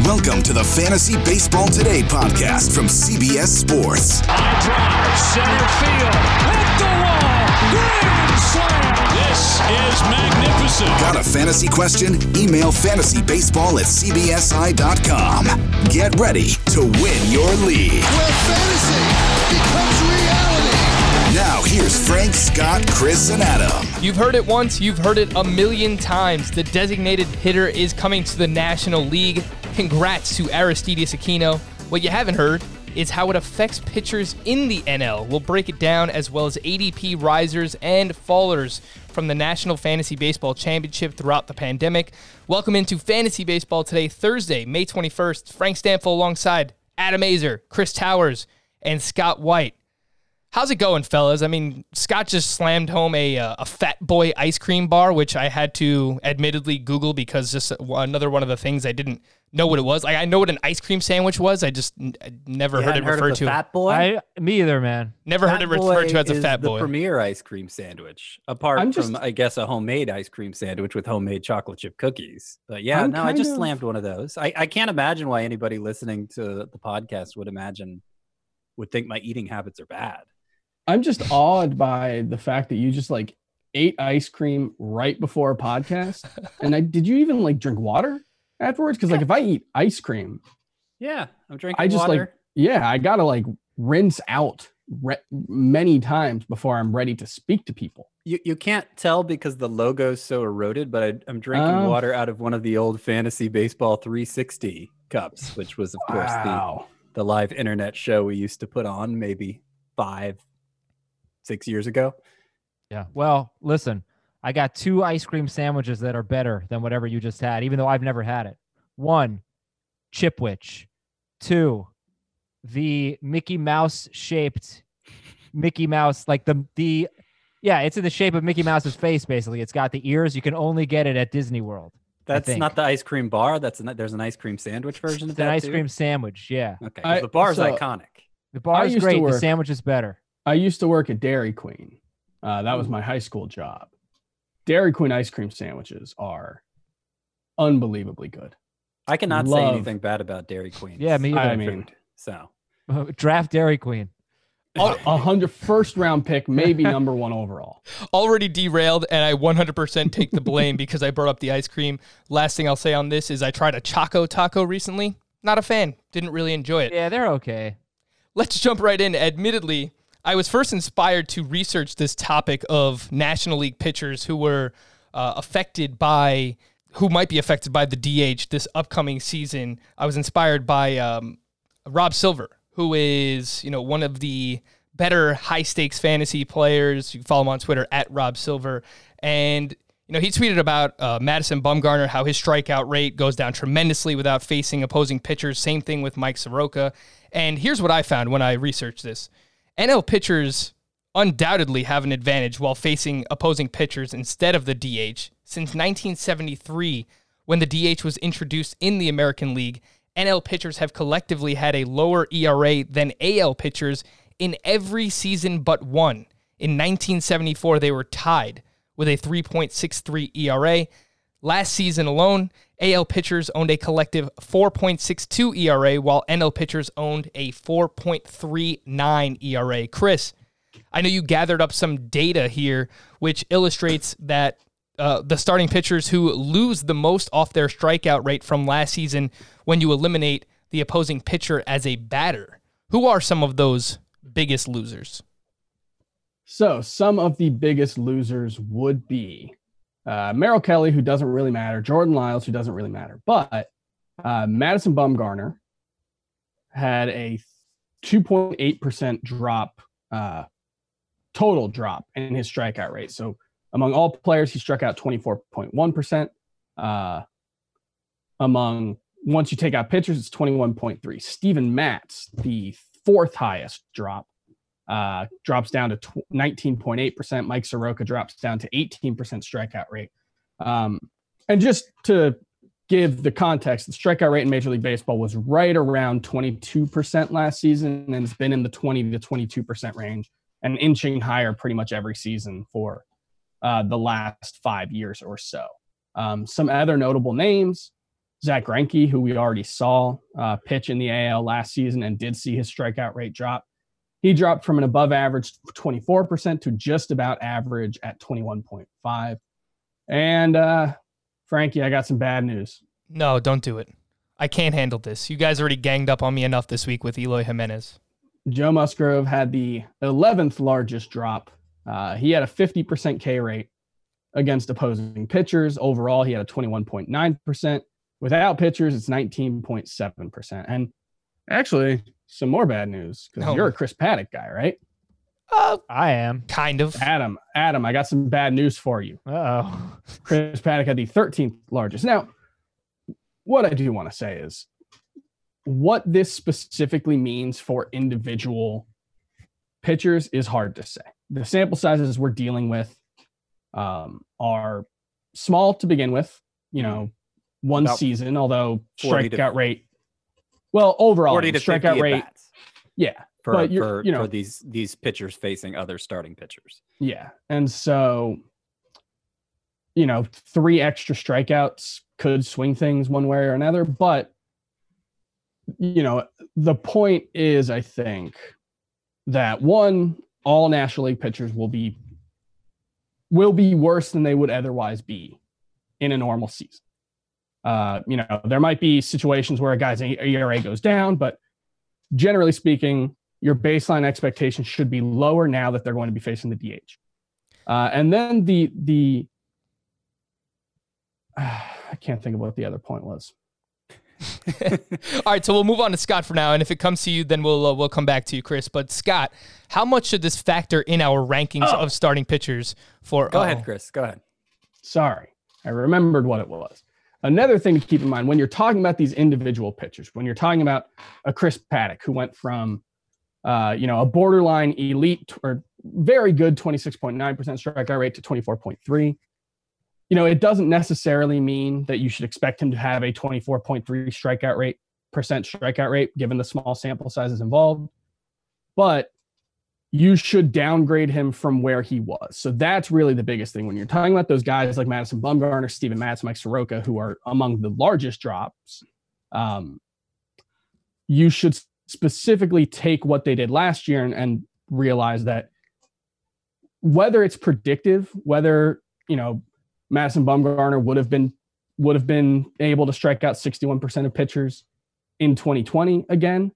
Welcome to the Fantasy Baseball Today podcast from CBS Sports. High drive, center field, hit the wall, grand slam. This is magnificent. Got a fantasy question? Email fantasybaseball@cbsi.com. Get ready to win your league. Where fantasy becomes reality. Now here's Frank, Scott, Chris, and Adam. You've heard it once, you've heard it a million times. The designated hitter is coming to the National League. Congrats to Aristides Aquino. What you haven't heard is how it affects pitchers in the NL. We'll break it down, as well as ADP risers and fallers from the National Fantasy Baseball Championship throughout the pandemic. Welcome into Fantasy Baseball Today, Thursday, May 21st. Frank Stanfield alongside Adam Azer, Chris Towers, and Scott White. How's it going, fellas? I mean, Scott just slammed home a Fat Boy ice cream bar, which I had to admittedly Google because just another one of the things I didn't know what it was. Like, I know what an ice cream sandwich was. I just never heard it referred to. Fat Boy? Me either, man. Never heard it referred to as a Fat Boy. The premier ice cream sandwich, apart from, I guess, a homemade ice cream sandwich with homemade chocolate chip cookies. But yeah, I just slammed one of those. I can't imagine why anybody listening to the podcast would think my eating habits are bad. I'm just awed by the fact that you just like ate ice cream right before a podcast. And did you even like drink water afterwards? Because like if I eat ice cream, I'm drinking water. I gotta like rinse out many times before I'm ready to speak to people. You can't tell because the logo's so eroded, but I'm drinking water out of one of the old Fantasy Baseball 360 cups, which was of course the live internet show we used to put on maybe 5-6 years ago. Yeah. Well, listen, I got 2 ice cream sandwiches that are better than whatever you just had, even though I've never had it. 1, Chipwich. 2, the Mickey Mouse shaped Mickey Mouse, like it's in the shape of Mickey Mouse's face. Basically, it's got the ears. You can only get it at Disney World. That's not the ice cream bar. There's an ice cream sandwich version of that. It's an ice cream sandwich. Yeah. Okay. The bar's iconic. The bar is great. The sandwich is better. I used to work at Dairy Queen. That was my high school job. Dairy Queen ice cream sandwiches are unbelievably good. I cannot say anything bad about Dairy Queen. Yeah, me either. I mean, so draft Dairy Queen. 100 first round pick, maybe number 1 overall. Already derailed, and I 100% take the blame because I brought up the ice cream. Last thing I'll say on this is I tried a Choco Taco recently. Not a fan. Didn't really enjoy it. Yeah, they're okay. Let's jump right in. Admittedly, I was first inspired to research this topic of National League pitchers who were who might be affected by the DH this upcoming season. I was inspired by Rob Silver, who is, one of the better high-stakes fantasy players. You can follow him on Twitter at Rob Silver. And, he tweeted about Madison Bumgarner, how his strikeout rate goes down tremendously without facing opposing pitchers. Same thing with Mike Soroka. And here's what I found when I researched this. NL pitchers undoubtedly have an advantage while facing opposing pitchers instead of the DH. Since 1973, when the DH was introduced in the American League, NL pitchers have collectively had a lower ERA than AL pitchers in every season but one. In 1974, they were tied with a 3.63 ERA. Last season alone, AL pitchers owned a collective 4.62 ERA, while NL pitchers owned a 4.39 ERA. Chris, I know you gathered up some data here, which illustrates that the starting pitchers who lose the most off their strikeout rate from last season when you eliminate the opposing pitcher as a batter. Who are some of those biggest losers? So some of the biggest losers would be Merrill Kelly, who doesn't really matter, Jordan Lyles, who doesn't really matter, but Madison Bumgarner had a 2.8% drop, total drop in his strikeout rate. So among all players, he struck out 24.1%. Once you take out pitchers, it's 21.3. Steven Matz, the 4th highest drop, drops down to 19.8%. Mike Soroka drops down to 18% strikeout rate. And just to give the context, the strikeout rate in Major League Baseball was right around 22% last season, and it's been in the 20 to 22% range and inching higher pretty much every season for the last 5 years or so. Some other notable names, Zach Greinke, who we already saw pitch in the AL last season and did see his strikeout rate drop. He dropped from an above average 24% to just about average at 21.5. And Frankie, I got some bad news. No, don't do it. I can't handle this. You guys already ganged up on me enough this week with Eloy Jimenez. Joe Musgrove had the 11th largest drop. He had a 50% K rate against opposing pitchers. Overall, he had a 21.9%. Without pitchers, it's 19.7%. And actually, some more bad news because you're a Chris Paddack guy, right? I am. Kind of. Adam, I got some bad news for you. Uh-oh. Chris Paddack had the 13th largest. Now, what I do want to say is what this specifically means for individual pitchers is hard to say. The sample sizes we're dealing with are small to begin with, one about season, although strikeout rate. Well, overall, 40 to strikeout rate. Bats. Yeah. For these pitchers facing other starting pitchers. Yeah. And so, 3 extra strikeouts could swing things one way or another. But, the point is, I think, that all National League pitchers will be worse than they would otherwise be in a normal season. There might be situations where a guy's ERA goes down, but generally speaking, your baseline expectation should be lower now that they're going to be facing the DH. And then I can't think of what the other point was. All right, so we'll move on to Scott for now, and if it comes to you, then we'll come back to you, Chris. But Scott, how much should this factor in our rankings of starting pitchers for? Go ahead, Chris. Go ahead. Sorry, I remembered what it was. Another thing to keep in mind when you're talking about these individual pitchers, when you're talking about a Chris Paddack who went from, a borderline elite or very good 26.9% strikeout rate to 24.3. It doesn't necessarily mean that you should expect him to have a 24.3 strikeout rate, given the small sample sizes involved. But you should downgrade him from where he was. So that's really the biggest thing. When you're talking about those guys like Madison Bumgarner, Steven Matz, Mike Soroka, who are among the largest drops, you should specifically take what they did last year and realize that whether it's predictive, whether, Madison Bumgarner would have been able to strike out 61% of pitchers in 2020 again.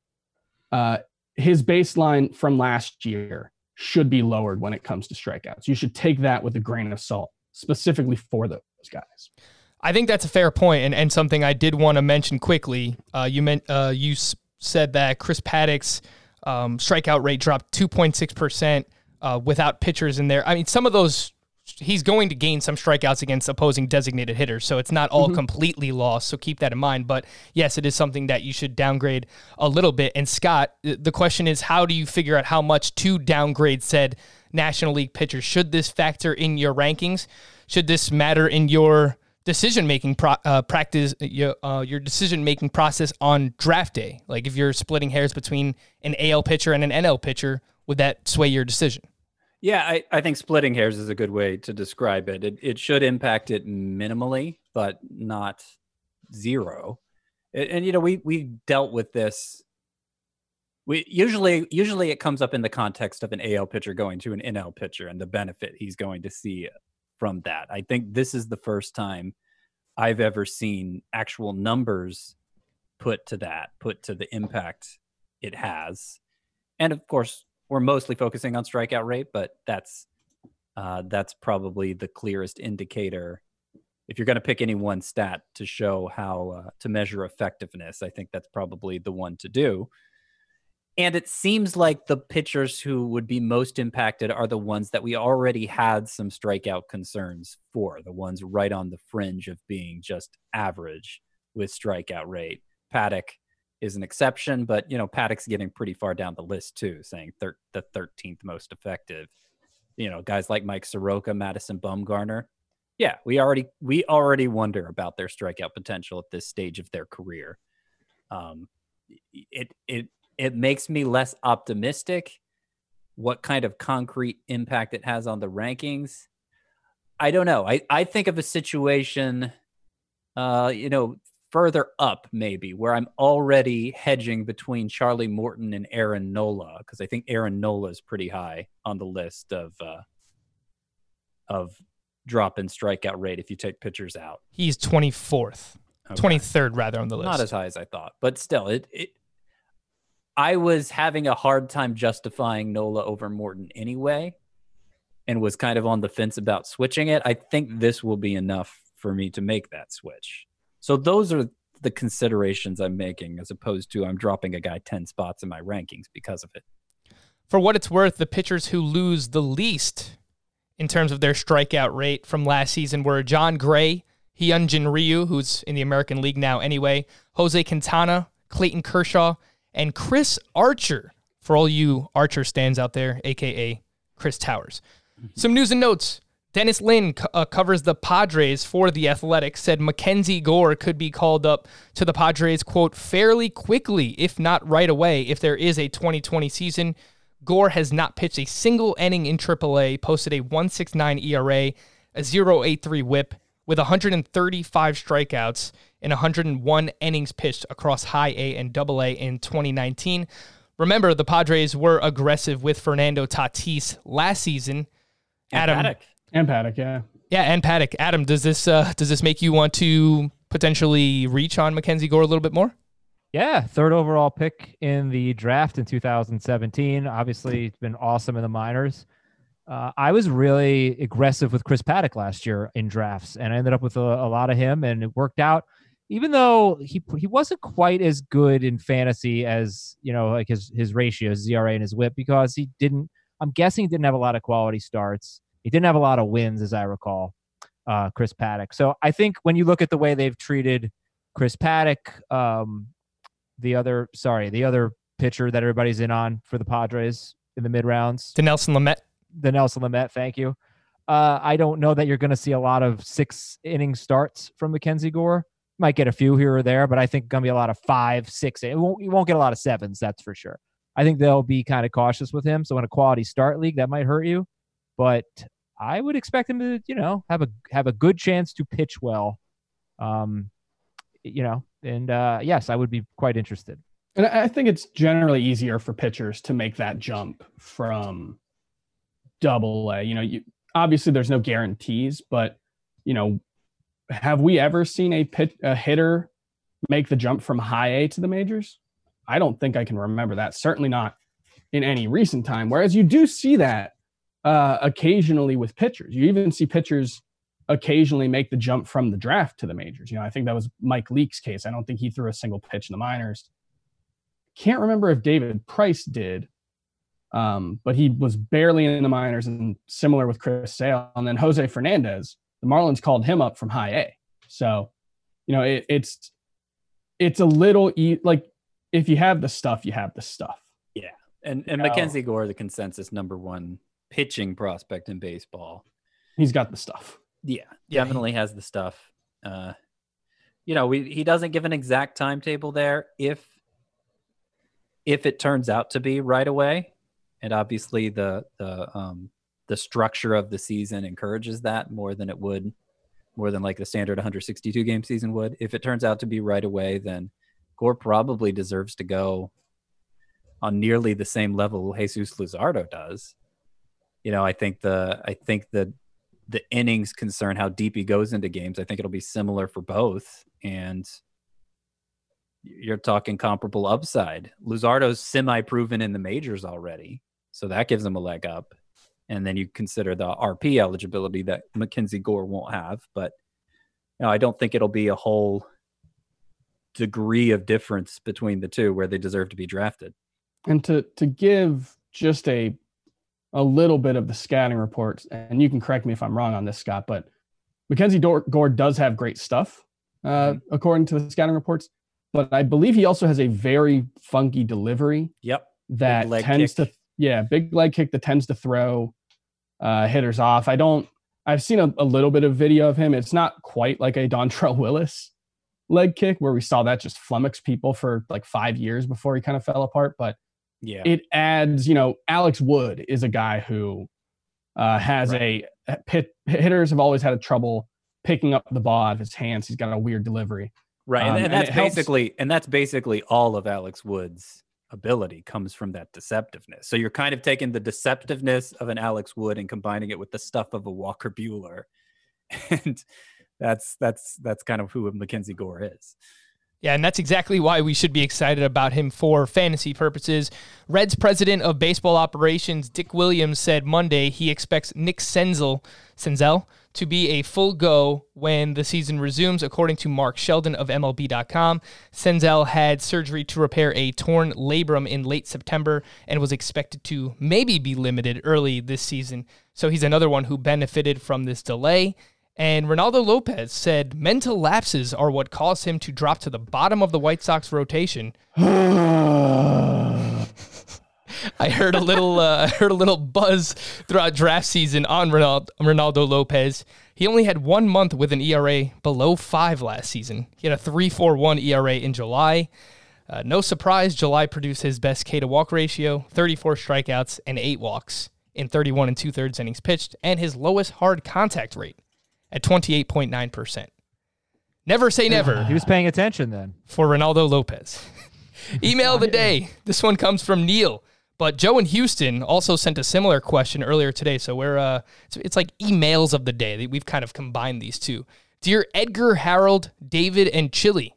His baseline from last year should be lowered when it comes to strikeouts. You should take that with a grain of salt, specifically for those guys. I think that's a fair point, and something I did want to mention quickly. You said that Chris Paddack's strikeout rate dropped 2.6% without pitchers in there. I mean, some of those, he's going to gain some strikeouts against opposing designated hitters, so it's not all completely lost, so keep that in mind. But yes, it is something that you should downgrade a little bit. And Scott, the question is, how do you figure out how much to downgrade said National League pitchers? Should this factor in your rankings? Should this matter in your decision-making practice, your decision-making process on draft day? Like if you're splitting hairs between an AL pitcher and an NL pitcher, would that sway your decision? Yeah, I think splitting hairs is a good way to describe it. It should impact it minimally, but not zero. And we dealt with this. We usually it comes up in the context of an AL pitcher going to an NL pitcher and the benefit he's going to see from that. I think this is the first time I've ever seen actual numbers put to the impact it has. And of course, we're mostly focusing on strikeout rate, but that's probably the clearest indicator. If you're going to pick any one stat to show how to measure effectiveness, I think that's probably the one to do. And it seems like the pitchers who would be most impacted are the ones that we already had some strikeout concerns for, the ones right on the fringe of being just average with strikeout rate. Paddack is an exception, but Paddack's getting pretty far down the list too, saying the 13th most effective. Guys like Mike Soroka, Madison Bumgarner. Yeah, we already wonder about their strikeout potential at this stage of their career. It makes me less optimistic what kind of concrete impact it has on the rankings. I don't know. I think of a situation, further up, maybe, where I'm already hedging between Charlie Morton and Aaron Nola, because I think Aaron Nola is pretty high on the list of drop in strikeout rate if you take pitchers out. He's 24th, 23rd rather on the list. Not as high as I thought, but still, I was having a hard time justifying Nola over Morton anyway, and was kind of on the fence about switching it. I think this will be enough for me to make that switch. So those are the considerations I'm making, as opposed to I'm dropping a guy 10 spots in my rankings because of it. For what it's worth, the pitchers who lose the least in terms of their strikeout rate from last season were John Gray, Hyunjin Ryu, who's in the American League now anyway, Jose Quintana, Clayton Kershaw, and Chris Archer, for all you Archer stands out there, a.k.a. Chris Towers. Some news and notes. Dennis Lin covers the Padres for The Athletic, said Mackenzie Gore could be called up to the Padres, quote, fairly quickly, if not right away, if there is a 2020 season. Gore has not pitched a single inning in AAA, posted a 1.69 ERA, a 0.83 whip, with 135 strikeouts and 101 innings pitched across high A and double A in 2019. Remember, the Padres were aggressive with Fernando Tatis last season. Adam, And Paddock, yeah. Yeah, and Paddock. Adam, does this make you want to potentially reach on Mackenzie Gore a little bit more? Yeah, third overall pick in the draft in 2017. Obviously, it's been awesome in the minors. I was really aggressive with Chris Paddock last year in drafts, and I ended up with a lot of him, and it worked out. Even though he wasn't quite as good in fantasy as, like his ratios, his ERA and his whip, because I'm guessing he didn't have a lot of quality starts. He didn't have a lot of wins, as I recall, Chris Paddock. So I think when you look at the way they've treated Chris Paddock, the other pitcher that everybody's in on for the Padres in the mid rounds, Dinelson Lamet, thank you. I don't know that you're going to see a lot of 6-inning starts from Mackenzie Gore. Might get a few here or there, but I think going to be a lot of 5, 6. You won't get a lot of 7s, that's for sure. I think they'll be kind of cautious with him. So in a quality start league, that might hurt you. But I would expect him to, have a good chance to pitch well. Yes, I would be quite interested. And I think it's generally easier for pitchers to make that jump from AA. Obviously there's no guarantees, but have we ever seen a hitter make the jump from high A to the majors? I don't think I can remember that. Certainly not in any recent time. Whereas you do see that occasionally with pitchers. You even see pitchers occasionally make the jump from the draft to the majors. I think that was Mike Leake's case. I don't think he threw a single pitch in the minors. Can't remember if David Price did, but he was barely in the minors, and similar with Chris Sale. And then Jose Fernandez, the Marlins called him up from high A. So, it's a little like if you have the stuff, you have the stuff. Yeah. And Mackenzie Gore, the consensus number one pitching prospect in baseball. He's got the stuff. Yeah, definitely has the stuff. He doesn't give an exact timetable there if it turns out to be right away. And obviously the structure of the season encourages that more than like the standard 162 game season would. If it turns out to be right away, then Gore probably deserves to go on nearly the same level Jesus Luzardo does. I think the innings concern how deep he goes into games. I think it'll be similar for both. And you're talking comparable upside. Luzardo's semi-proven in the majors already, so that gives him a leg up. And then you consider the RP eligibility that Mackenzie Gore won't have. But I don't think it'll be a whole degree of difference between the two where they deserve to be drafted. And to give just a little bit of the scouting reports, and you can correct me if I'm wrong on this, Scott, but Mackenzie Gore does have great stuff, according to the scouting reports. But I believe he also has a very funky delivery. Yep. That tends to, big leg kick that tends to throw hitters off. I've seen a little bit of video of him. It's not quite like a Dontrelle Willis leg kick where we saw that just flummox people for like 5 years before he kind of fell apart. But yeah, it adds, Alex Wood is a guy who has hitters have always had trouble picking up the ball out of his hands. He's got a weird delivery. Right, and that's basically all of Alex Wood's ability comes from that deceptiveness. So you're kind of taking the deceptiveness of an Alex Wood and combining it with the stuff of a Walker Buehler, and that's kind of who Mackenzie Gore is. Yeah, and that's exactly why we should be excited about him for fantasy purposes. Reds president of baseball operations, Dick Williams, said Monday he expects Nick Senzel to be a full go when the season resumes, according to Mark Sheldon of MLB.com. Senzel had surgery to repair a torn labrum in late September and was expected to maybe be limited early this season. So he's another one who benefited from this delay. And Ronaldo Lopez said mental lapses are what caused him to drop to the bottom of the White Sox rotation. I heard a little buzz throughout draft season on Ronaldo Lopez. He only had 1 month with an ERA below 5 last season. He had a 3.41 ERA in July. No surprise, July produced his best K-to-walk ratio, 34 strikeouts and 8 walks in 31 2/3 innings pitched, and his lowest hard contact rate at 28.9%. Never say never. He was paying attention then. For Ronaldo Lopez. Email of the day. This one comes from Neil. But Joe in Houston also sent a similar question earlier today. So we're it's like emails of the day. We've kind of combined these two. Dear Edgar, Harold, David, and Chili.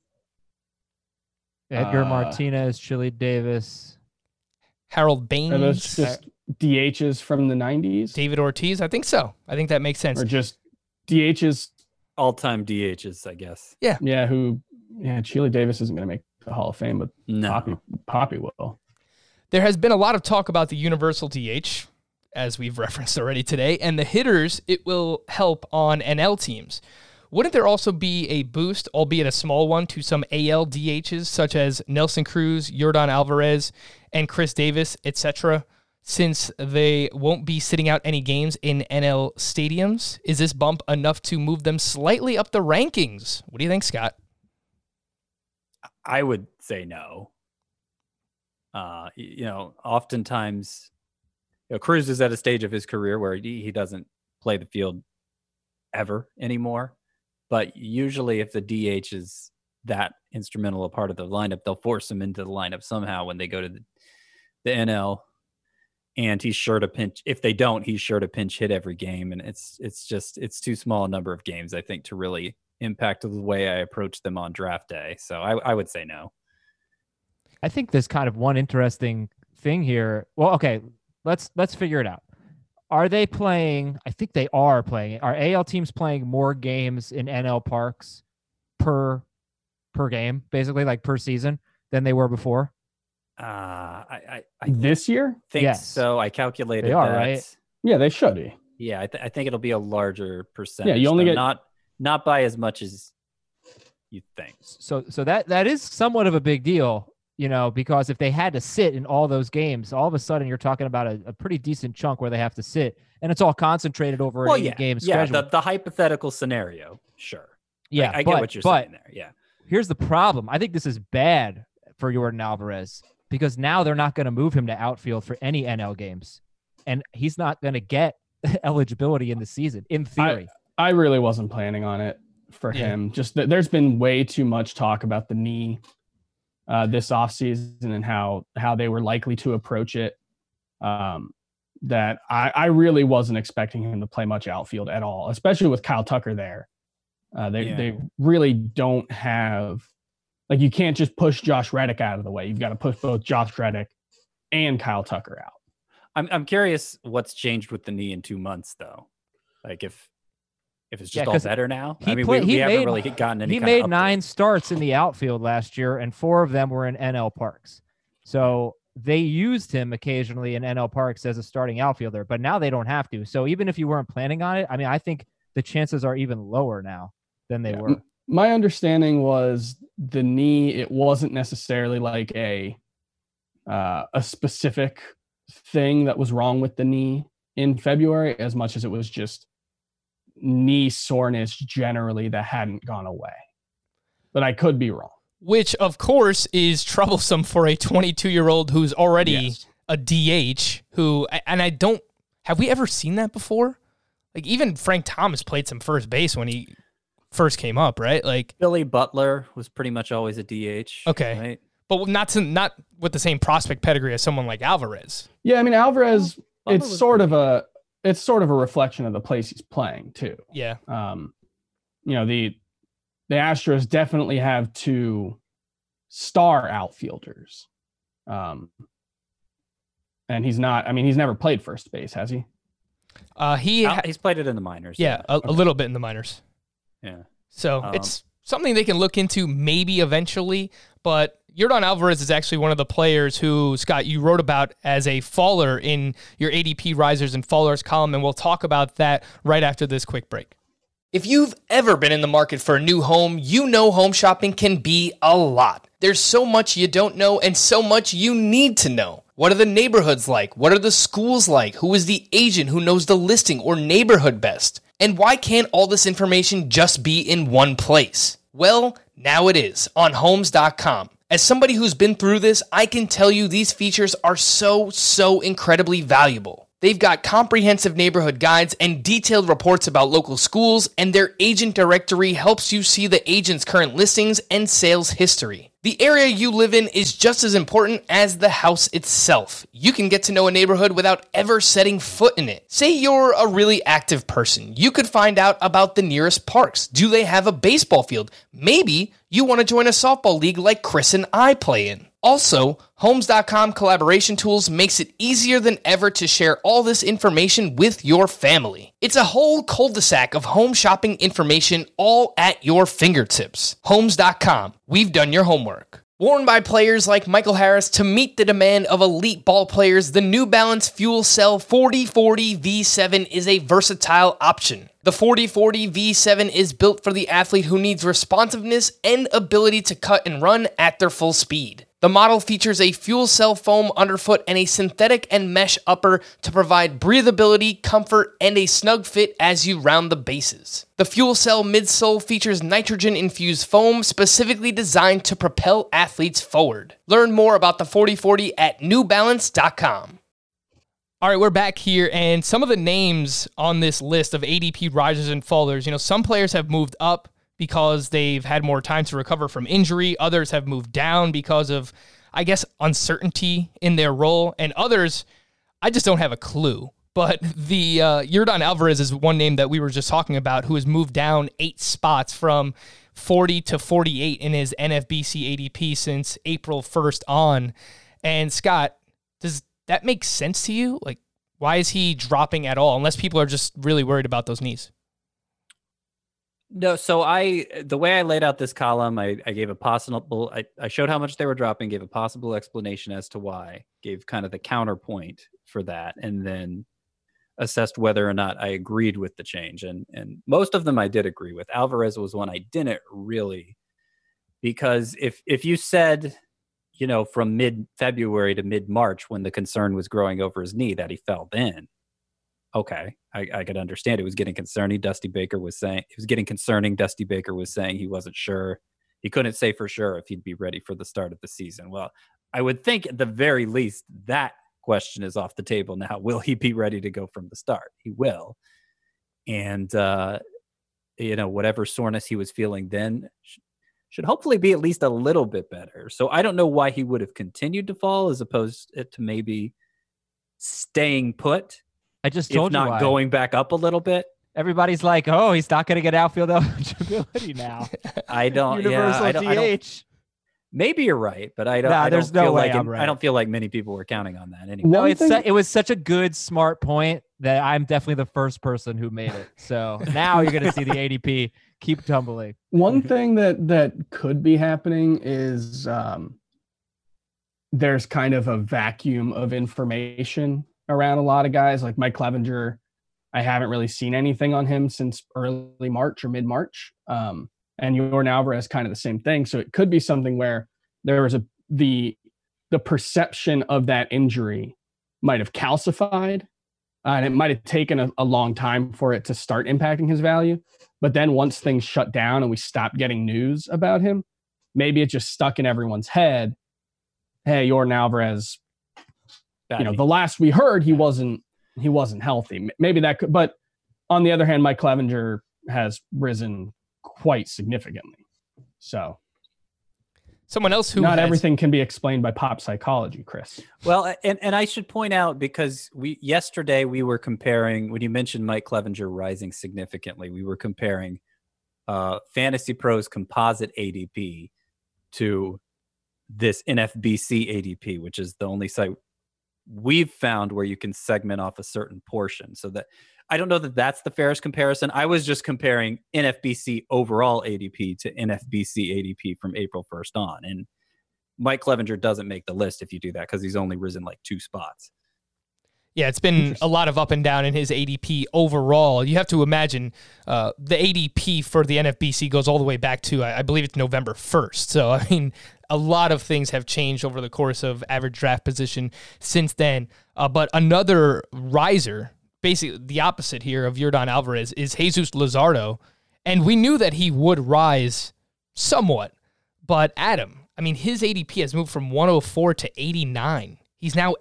Edgar Martinez, Chili Davis. Harold Baines. Are those just DHs from the 90s? David Ortiz? I think so. I think that makes sense. Or just DHs? All-time DHs, I guess. Yeah. Yeah, Chili Davis isn't going to make the Hall of Fame, but No. Poppy will. There has been a lot of talk about the universal DH, as we've referenced already today, and the hitters it will help on NL teams. Wouldn't there also be a boost, albeit a small one, to some AL DHs, such as Nelson Cruz, Yordan Alvarez, and Chris Davis, etc., since they won't be sitting out any games in NL stadiums? Is this bump enough to move them slightly up the rankings? What do you think, Scott? I would say no. Oftentimes, Cruz is at a stage of his career where he doesn't play the field ever anymore. But usually if the DH is that instrumental a part of the lineup, they'll force him into the lineup somehow when they go to the NL. And he's sure to pinch. If they don't, he's sure to pinch hit every game. And it's too small a number of games, I think, to really impact the way I approach them on draft day. So I would say no. I think there's kind of one interesting thing here. Well, okay, let's figure it out. Are they playing? I think they are playing. Are AL teams playing more games in NL parks per game, basically, like per season, than they were before? I This year? think Yes. so. I calculated They are, that. right? Yeah, they should be. Yeah, I think it'll be a larger percentage. Yeah, you only though, get- not by as much as you think. So that is somewhat of a big deal, because if they had to sit in all those games, all of a sudden you're talking about a pretty decent chunk where they have to sit, and it's all concentrated over an 8-game schedule. The hypothetical scenario, sure. Yeah, I get what you're saying there. Yeah. Here's the problem. I think this is bad for Yordan Alvarez because now they're not going to move him to outfield for any NL games, and he's not going to get eligibility in the season, in theory. I really wasn't planning on it for him. Just there's been way too much talk about the knee this offseason and how they were likely to approach it. That I really wasn't expecting him to play much outfield at all, especially with Kyle Tucker there. They really don't have, like, you can't just push Josh Reddick out of the way. You've got to push both Josh Reddick and Kyle Tucker out. I'm curious what's changed with the knee in 2 months, though. Like if it's just all better now. We haven't really gotten any. He kind made of 9 starts in the outfield last year, and 4 of them were in NL parks. So they used him occasionally in NL parks as a starting outfielder, but now they don't have to. So even if you weren't planning on it, I think the chances are even lower now than they were. My understanding was the knee, it wasn't necessarily like a specific thing that was wrong with the knee in February, as much as it was just knee soreness generally that hadn't gone away. But I could be wrong. Which, of course, is troublesome for a 22-year-old who's already a DH have we ever seen that before? Like, even Frank Thomas played some first base when he first came up, right? Like Billy Butler was pretty much always a DH. Okay. Right? But not with the same prospect pedgree as someone like Alvarez. Yeah, I mean Alvarez, Butler it's was sort of a reflection of the place he's playing too. Yeah. The Astros definitely have 2 star outfielders. And he's never played first base, has he? He's played it in the minors. Yeah, a little bit in the minors. Yeah. So it's something they can look into maybe eventually, but Yordan Alvarez is actually one of the players who, Scott, you wrote about as a faller in your ADP risers and fallers column, and we'll talk about that right after this quick break. If you've ever been in the market for a new home, you know home shopping can be a lot. There's so much you don't know and so much you need to know. What are the neighborhoods like? What are the schools like? Who is the agent who knows the listing or neighborhood best? And why can't all this information just be in one place? Well, now it is on Homes.com. As somebody who's been through this, I can tell you these features are so incredibly valuable. They've got comprehensive neighborhood guides and detailed reports about local schools, and their agent directory helps you see the agent's current listings and sales history. The area you live in is just as important as the house itself. You can get to know a neighborhood without ever setting foot in it. Say you're a really active person. You could find out about the nearest parks. Do they have a baseball field? Maybe you want to join a softball league like Chris and I play in. Also, Homes.com collaboration tools makes it easier than ever to share all this information with your family. It's a whole cul-de-sac of home shopping information all at your fingertips. Homes.com. We've done your homework. Worn by players like Michael Harris to meet the demand of elite ball players, the New Balance Fuel Cell 4040 V7 is a versatile option. The 4040 V7 is built for the athlete who needs responsiveness and ability to cut and run at their full speed. The model features a fuel cell foam underfoot and a synthetic and mesh upper to provide breathability, comfort, and a snug fit as you round the bases. The fuel cell midsole features nitrogen-infused foam specifically designed to propel athletes forward. Learn more about the 4040 at newbalance.com. All right, we're back here, and some of the names on this list of ADP risers and fallers, some players have moved up because they've had more time to recover from injury. Others have moved down because of, I guess, uncertainty in their role. And others, I just don't have a clue. But the Yordan Alvarez is one name that we were just talking about who has moved down 8 spots from 40 to 48 in his NFBC ADP since April 1st on. And Scott, does that make sense to you? Like, why is he dropping at all? Unless people are just really worried about those knees. No, so the way I laid out this column, I gave a possible, I showed how much they were dropping, gave a possible explanation as to why, gave kind of the counterpoint for that, and then assessed whether or not I agreed with the change. And most of them I did agree with. Alvarez was one I didn't really, because if you said, from mid-February to mid-March when the concern was growing over his knee that he fell in, okay, I could understand it was getting concerning. Dusty Baker was saying he wasn't sure. He couldn't say for sure if he'd be ready for the start of the season. Well, I would think at the very least that question is off the table now. Will he be ready to go from the start? He will. And, whatever soreness he was feeling then should hopefully be at least a little bit better. So I don't know why he would have continued to fall as opposed to maybe staying put. I just told you why. Not going back up a little bit. Everybody's like, oh, he's not going to get outfield eligibility now. I don't. Universal DH. Maybe you're right, but I don't. Nah, I there's don't no feel way like I'm right. I don't feel like many people were counting on that anyway. No, it was such a good, smart point that I'm definitely the first person who made it. So now you're going to see the ADP keep tumbling. One thing that could be happening is there's kind of a vacuum of information around a lot of guys. Like Mike Clevenger, I haven't really seen anything on him since early March or mid-March. And Yordan Alvarez kind of the same thing. So it could be something where there was the perception of that injury might have calcified, and it might have taken a long time for it to start impacting his value. But then once things shut down and we stopped getting news about him, maybe it just stuck in everyone's head. Hey, Yordan Alvarez, the last we heard, he wasn't healthy. Maybe that could, but on the other hand, Mike Clevenger has risen quite significantly. So someone else who not everything can be explained by pop psychology, Chris. Well, and I should point out, because yesterday we were comparing, when you mentioned Mike Clevenger rising significantly, we were comparing Fantasy Pros composite ADP to this NFBC ADP, which is the only site we've found where you can segment off a certain portion. So that I don't know that that's the fairest comparison. I was just comparing NFBC overall ADP to NFBC ADP from April 1st on. And Mike Clevenger doesn't make the list if you do that, because he's only risen like 2 spots. Yeah, it's been a lot of up and down in his ADP overall. You have to imagine the ADP for the NFBC goes all the way back to, I believe it's November 1st. So, I mean, a lot of things have changed over the course of average draft position since then. But another riser, basically the opposite here of Yordan Alvarez, is Jesus Luzardo. And we knew that he would rise somewhat. But Adam, I mean, his ADP has moved from 104 to 89. He's now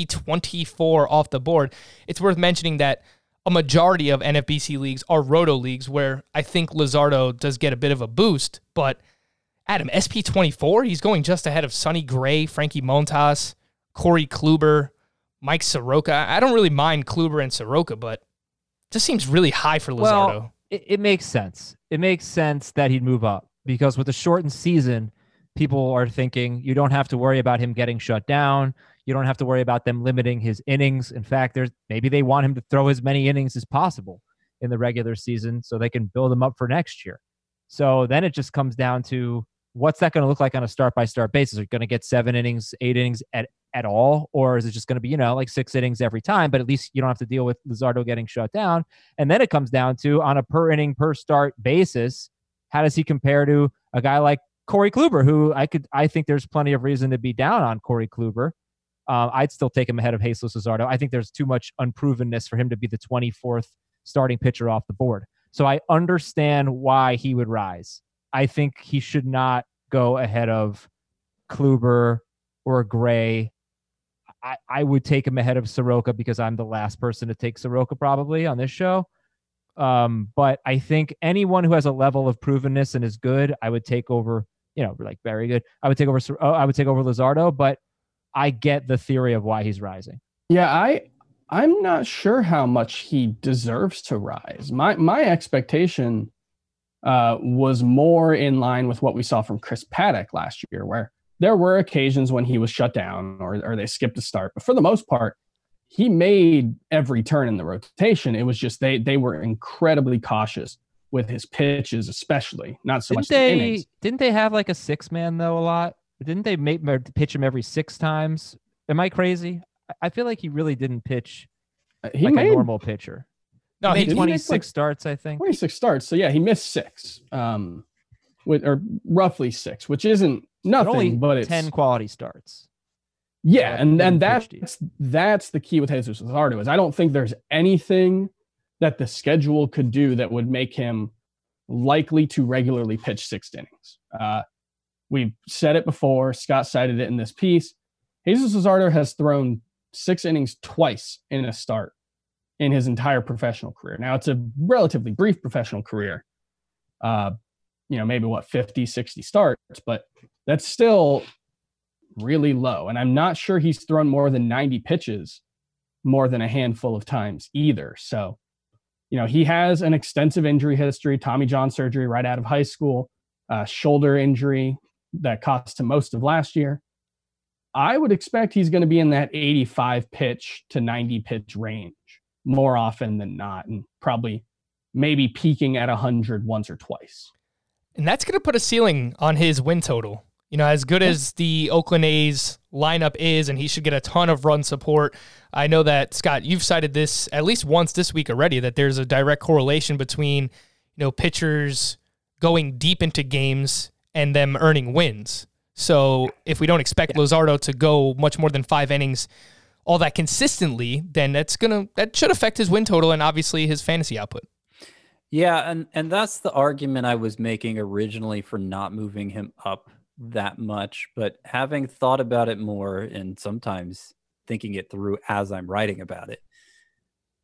SP24 off the board. It's worth mentioning that a majority of NFBC leagues are roto leagues, where I think Luzardo does get a bit of a boost. But Adam, SP24, he's going just ahead of Sonny Gray, Frankie Montas, Corey Kluber, Mike Soroka. I don't really mind Kluber and Soroka, but it just seems really high for Luzardo. Well, it makes sense. It makes sense that he'd move up, because with the shortened season, people are thinking you don't have to worry about him getting shut down. You don't have to worry about them limiting his innings. In fact, maybe they want him to throw as many innings as possible in the regular season so they can build him up for next year. So then it just comes down to, what's that going to look like on a start-by-start basis? Are you going to get 7 innings, 8 innings at all? Or is it just going to be, like 6 innings every time, but at least you don't have to deal with Luzardo getting shut down? And then it comes down to, on a per inning, per start basis, how does he compare to a guy like Corey Kluber, who I think there's plenty of reason to be down on Corey Kluber. I'd still take him ahead of Jesus Luzardo. I think there's too much unprovenness for him to be the 24th starting pitcher off the board. So I understand why he would rise. I think he should not go ahead of Kluber or Gray. I would take him ahead of Soroka, because I'm the last person to take Soroka probably on this show. But I think anyone who has a level of provenness and is good, I would take over, like very good. I would take over Luzardo, but I get the theory of why he's rising. Yeah, I'm not sure how much he deserves to rise. My expectation was more in line with what we saw from Chris Paddock last year, where there were occasions when he was shut down or they skipped a start. But for the most part, he made every turn in the rotation. It was just they were incredibly cautious with his pitches, especially, not so much the innings. Didn't they have like a 6-man though a lot? Didn't they pitch him every 6 times? Am I crazy? I feel like he really didn't pitch a normal pitcher. No, he made 26 starts, I think. 26 starts. So yeah, he missed 6, or roughly 6, which isn't nothing, but it's 10 quality starts. Yeah, and that's the key with Jesus Luzardo, is I don't think there's anything that the schedule could do that would make him likely to regularly pitch 6 innings. We've said it before. Scott cited it in this piece. Jesus Luzardo has thrown 6 innings twice in a start in his entire professional career. Now, it's a relatively brief professional career, maybe 50, 60 starts, but that's still really low. And I'm not sure he's thrown more than 90 pitches more than a handful of times either. So, he has an extensive injury history, Tommy John surgery right out of high school, shoulder injury that cost him most of last year. I would expect he's going to be in that 85 pitch to 90 pitch range more often than not, and probably maybe peaking at 100 once or twice. And that's going to put a ceiling on his win total. As good as the Oakland A's lineup is, and he should get a ton of run support. I know that, Scott, you've cited this at least once this week already, that there's a direct correlation between, pitchers going deep into games and them earning wins. So if we don't expect Luzardo to go much more than 5 innings all that consistently, then that should affect his win total and obviously his fantasy output. Yeah, and that's the argument I was making originally for not moving him up that much, but having thought about it more and sometimes thinking it through as I'm writing about it,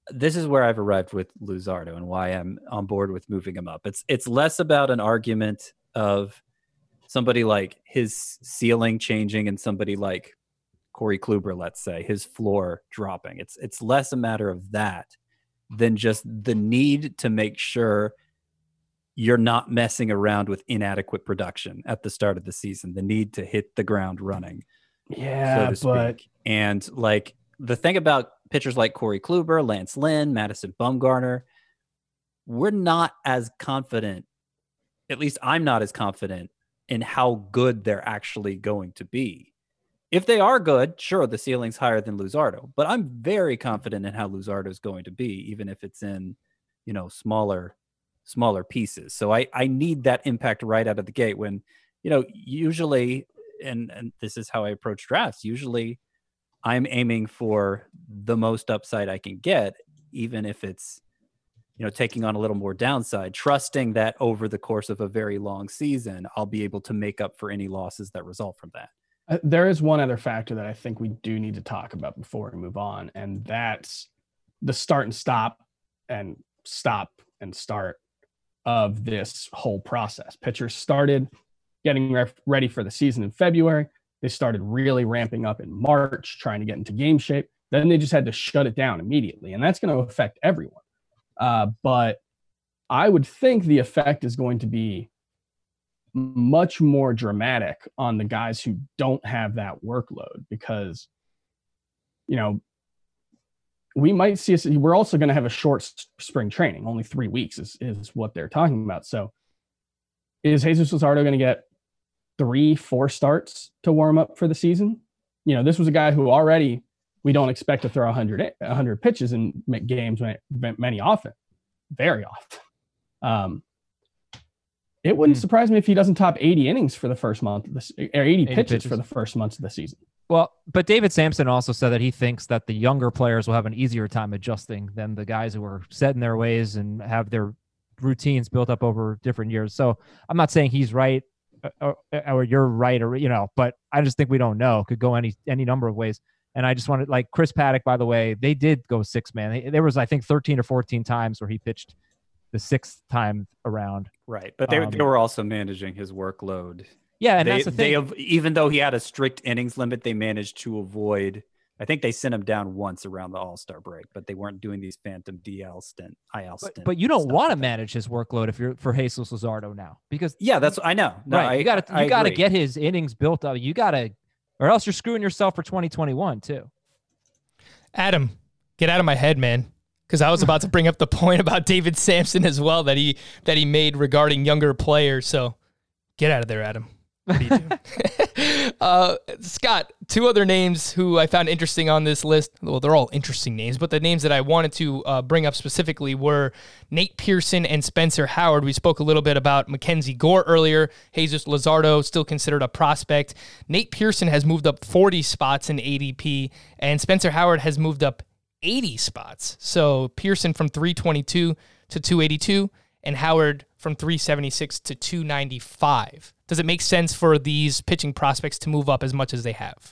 this is where I've arrived with Luzardo and why I'm on board with moving him up. It's less about an argument of somebody like his ceiling changing and somebody like Corey Kluber, let's say, his floor dropping. It's less a matter of that than just the need to make sure you're not messing around with inadequate production at the start of the season, the need to hit the ground running. Yeah, so to speak. And like the thing about pitchers like Corey Kluber, Lance Lynn, Madison Bumgarner, we're not as confident, at least I'm not as confident in how good they're actually going to be. If they are good, sure, the ceiling's higher than Luzardo, but I'm very confident in how Luzardo is going to be, even if it's in, smaller pieces. So I need that impact right out of the gate when, usually, and this is how I approach drafts, usually I'm aiming for the most upside I can get, even if it's, taking on a little more downside, trusting that over the course of a very long season, I'll be able to make up for any losses that result from that. There is one other factor that I think we do need to talk about before we move on, and that's the start and stop and start of this whole process. Pitchers started getting ready for the season in February. They started really ramping up in March, trying to get into game shape. Then they just had to shut it down immediately, and that's going to affect everyone. But I would think the effect is going to be much more dramatic on the guys who don't have that workload because, we might see we're also going to have a short spring training. Only 3 weeks is what they're talking about. So is Jesus Luzardo going to get 3-4 starts to warm up for the season? This was a guy who already we don't expect to throw 100 pitches in games very often. It wouldn't surprise me if he doesn't top 80 innings for the first month of this, or 80 pitches for the first months of the season. Well, but David Sampson also said that he thinks that the younger players will have an easier time adjusting than the guys who are set in their ways and have their routines built up over different years. So I'm not saying he's right or you're right, but I just think we don't know. Could go any number of ways. And I just wanted, like Chris Paddock, by the way, they did go 6-man. There was, I think, 13 or 14 times where he pitched the 6th time around. Right. But they were also managing his workload. Yeah. And that's the thing. Even though he had a strict innings limit, they managed to avoid, I think they sent him down once around the All-Star break, but they weren't doing these phantom IL stint. But you don't want to manage his workload if you're for Jesus Luzardo now, because that's I know. No, right. You got to get his innings built up. You got to, or else you're screwing yourself for 2021 too. Adam, get out of my head, man. Because I was about to bring up the point about David Sampson as well that he made regarding younger players. So get out of there, Adam. What are you doing? Scott, 2 other names who I found interesting on this list. Well, they're all interesting names, but the names that I wanted to bring up specifically were Nate Pearson and Spencer Howard. We spoke a little bit about Mackenzie Gore earlier. Jesus Luzardo, still considered a prospect. Nate Pearson has moved up 40 spots in ADP, and Spencer Howard has moved up 80 spots. So Pearson from 322 to 282 and Howard from 376 to 295. Does it make sense for these pitching prospects to move up as much as they have?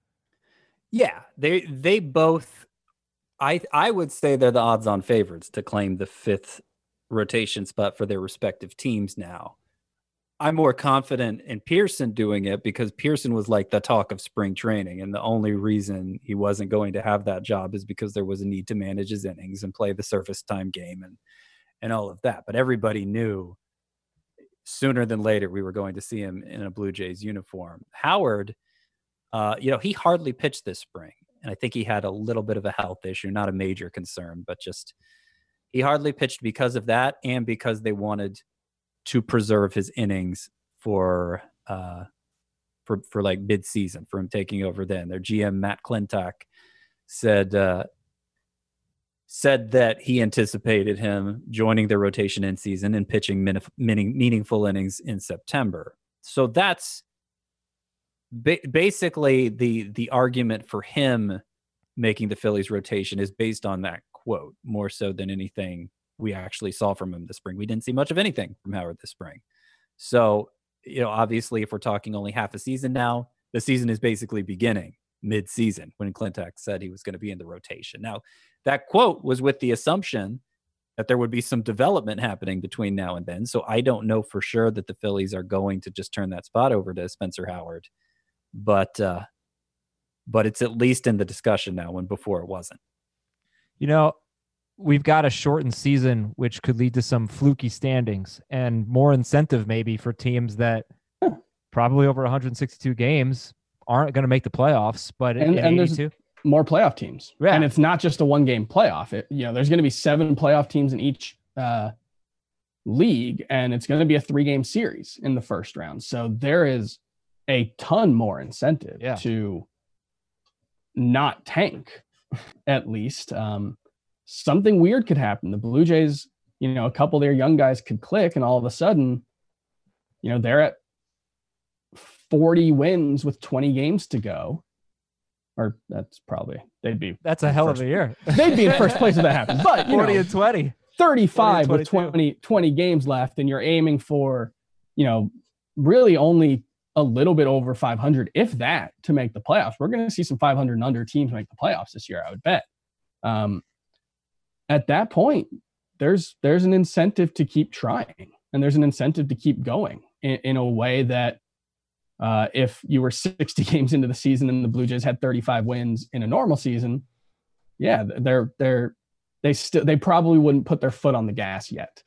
Yeah, they both, I would say they're the odds-on favorites to claim the 5th rotation spot for their respective teams now. I'm more confident in Pearson doing it because Pearson was like the talk of spring training. And the only reason he wasn't going to have that job is because there was a need to manage his innings and play the surface time game and all of that. But everybody knew sooner than later we were going to see him in a Blue Jays uniform. Howard, he hardly pitched this spring. And I think he had a little bit of a health issue, not a major concern, but just he hardly pitched because of that and because they wanted to preserve his innings for like mid-season, for him taking over then. Their GM, Matt Klentak, said that he anticipated him joining the rotation in season and pitching meaningful innings in September. So that's basically the argument for him making the Phillies rotation is based on that quote, more so than anything we actually saw from him this spring. We didn't see much of anything from Howard this spring. So, obviously, if we're talking only half a season now, the season is basically beginning mid-season when Klentak said he was going to be in the rotation. Now, that quote was with the assumption that there would be some development happening between now and then. So I don't know for sure that the Phillies are going to just turn that spot over to Spencer Howard, but it's at least in the discussion now when before it wasn't. We've got a shortened season, which could lead to some fluky standings and more incentive maybe for teams that probably over 162 games aren't going to make the playoffs, but and there's more playoff teams. Yeah. And it's not just a 1-game playoff. There's going to be 7 playoff teams in each league, and it's going to be a 3-game series in the first round. So there is a ton more incentive to not tank, at least. Something weird could happen. The Blue Jays, a couple of their young guys could click, and all of a sudden, they're at 40 wins with 20 games to go. Or that's a hell of a year. They'd be in first place if that happens. But 40 and 20. 35 with 20 games left, and you're aiming for, really only a little bit over 500, if that, to make the playoffs. We're going to see some 500 and under teams make the playoffs this year, I would bet. At that point, there's an incentive to keep trying, and there's an incentive to keep going in a way that if you were 60 games into the season and the Blue Jays had 35 wins in a normal season, they probably wouldn't put their foot on the gas yet.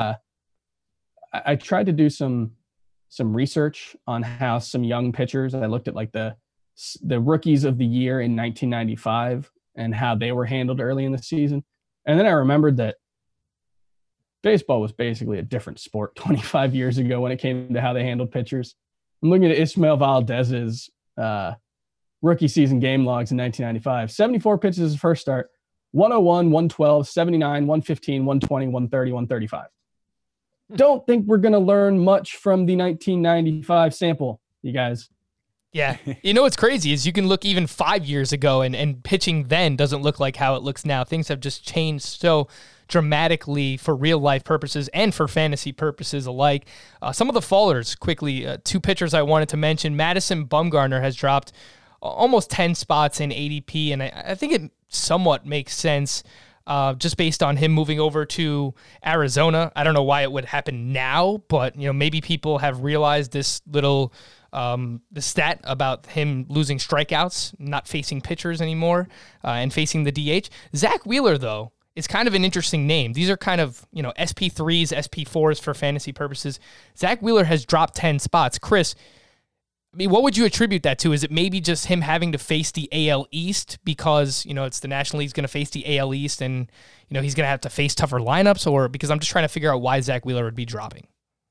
I tried to do some research on how some young pitchers, I looked at like the rookies of the year in 1995 and how they were handled early in the season. And then I remembered that baseball was basically a different sport 25 years ago when it came to how they handled pitchers. I'm looking at Ismael Valdez's rookie season game logs in 1995. 74 pitches his first start, 101, 112, 79, 115, 120, 130, 135. Don't think we're going to learn much from the 1995 sample, you guys. Yeah. What's crazy is you can look even 5 years ago and pitching then doesn't look like how it looks now. Things have just changed so dramatically for real life purposes and for fantasy purposes alike. Some of the fallers quickly, 2 pitchers I wanted to mention. Madison Bumgarner has dropped almost 10 spots in ADP, and I think it somewhat makes sense just based on him moving over to Arizona. I don't know why it would happen now, but maybe people have realized this little the stat about him losing strikeouts, not facing pitchers anymore, and facing the DH. Zach Wheeler, though, is kind of an interesting name. These are kind of, SP3s, SP4s for fantasy purposes. Zach Wheeler has dropped 10 spots. Chris, what would you attribute that to? Is it maybe just him having to face the AL East because, it's the National League's going to face the AL East and, he's going to have to face tougher lineups, or because I'm just trying to figure out why Zach Wheeler would be dropping?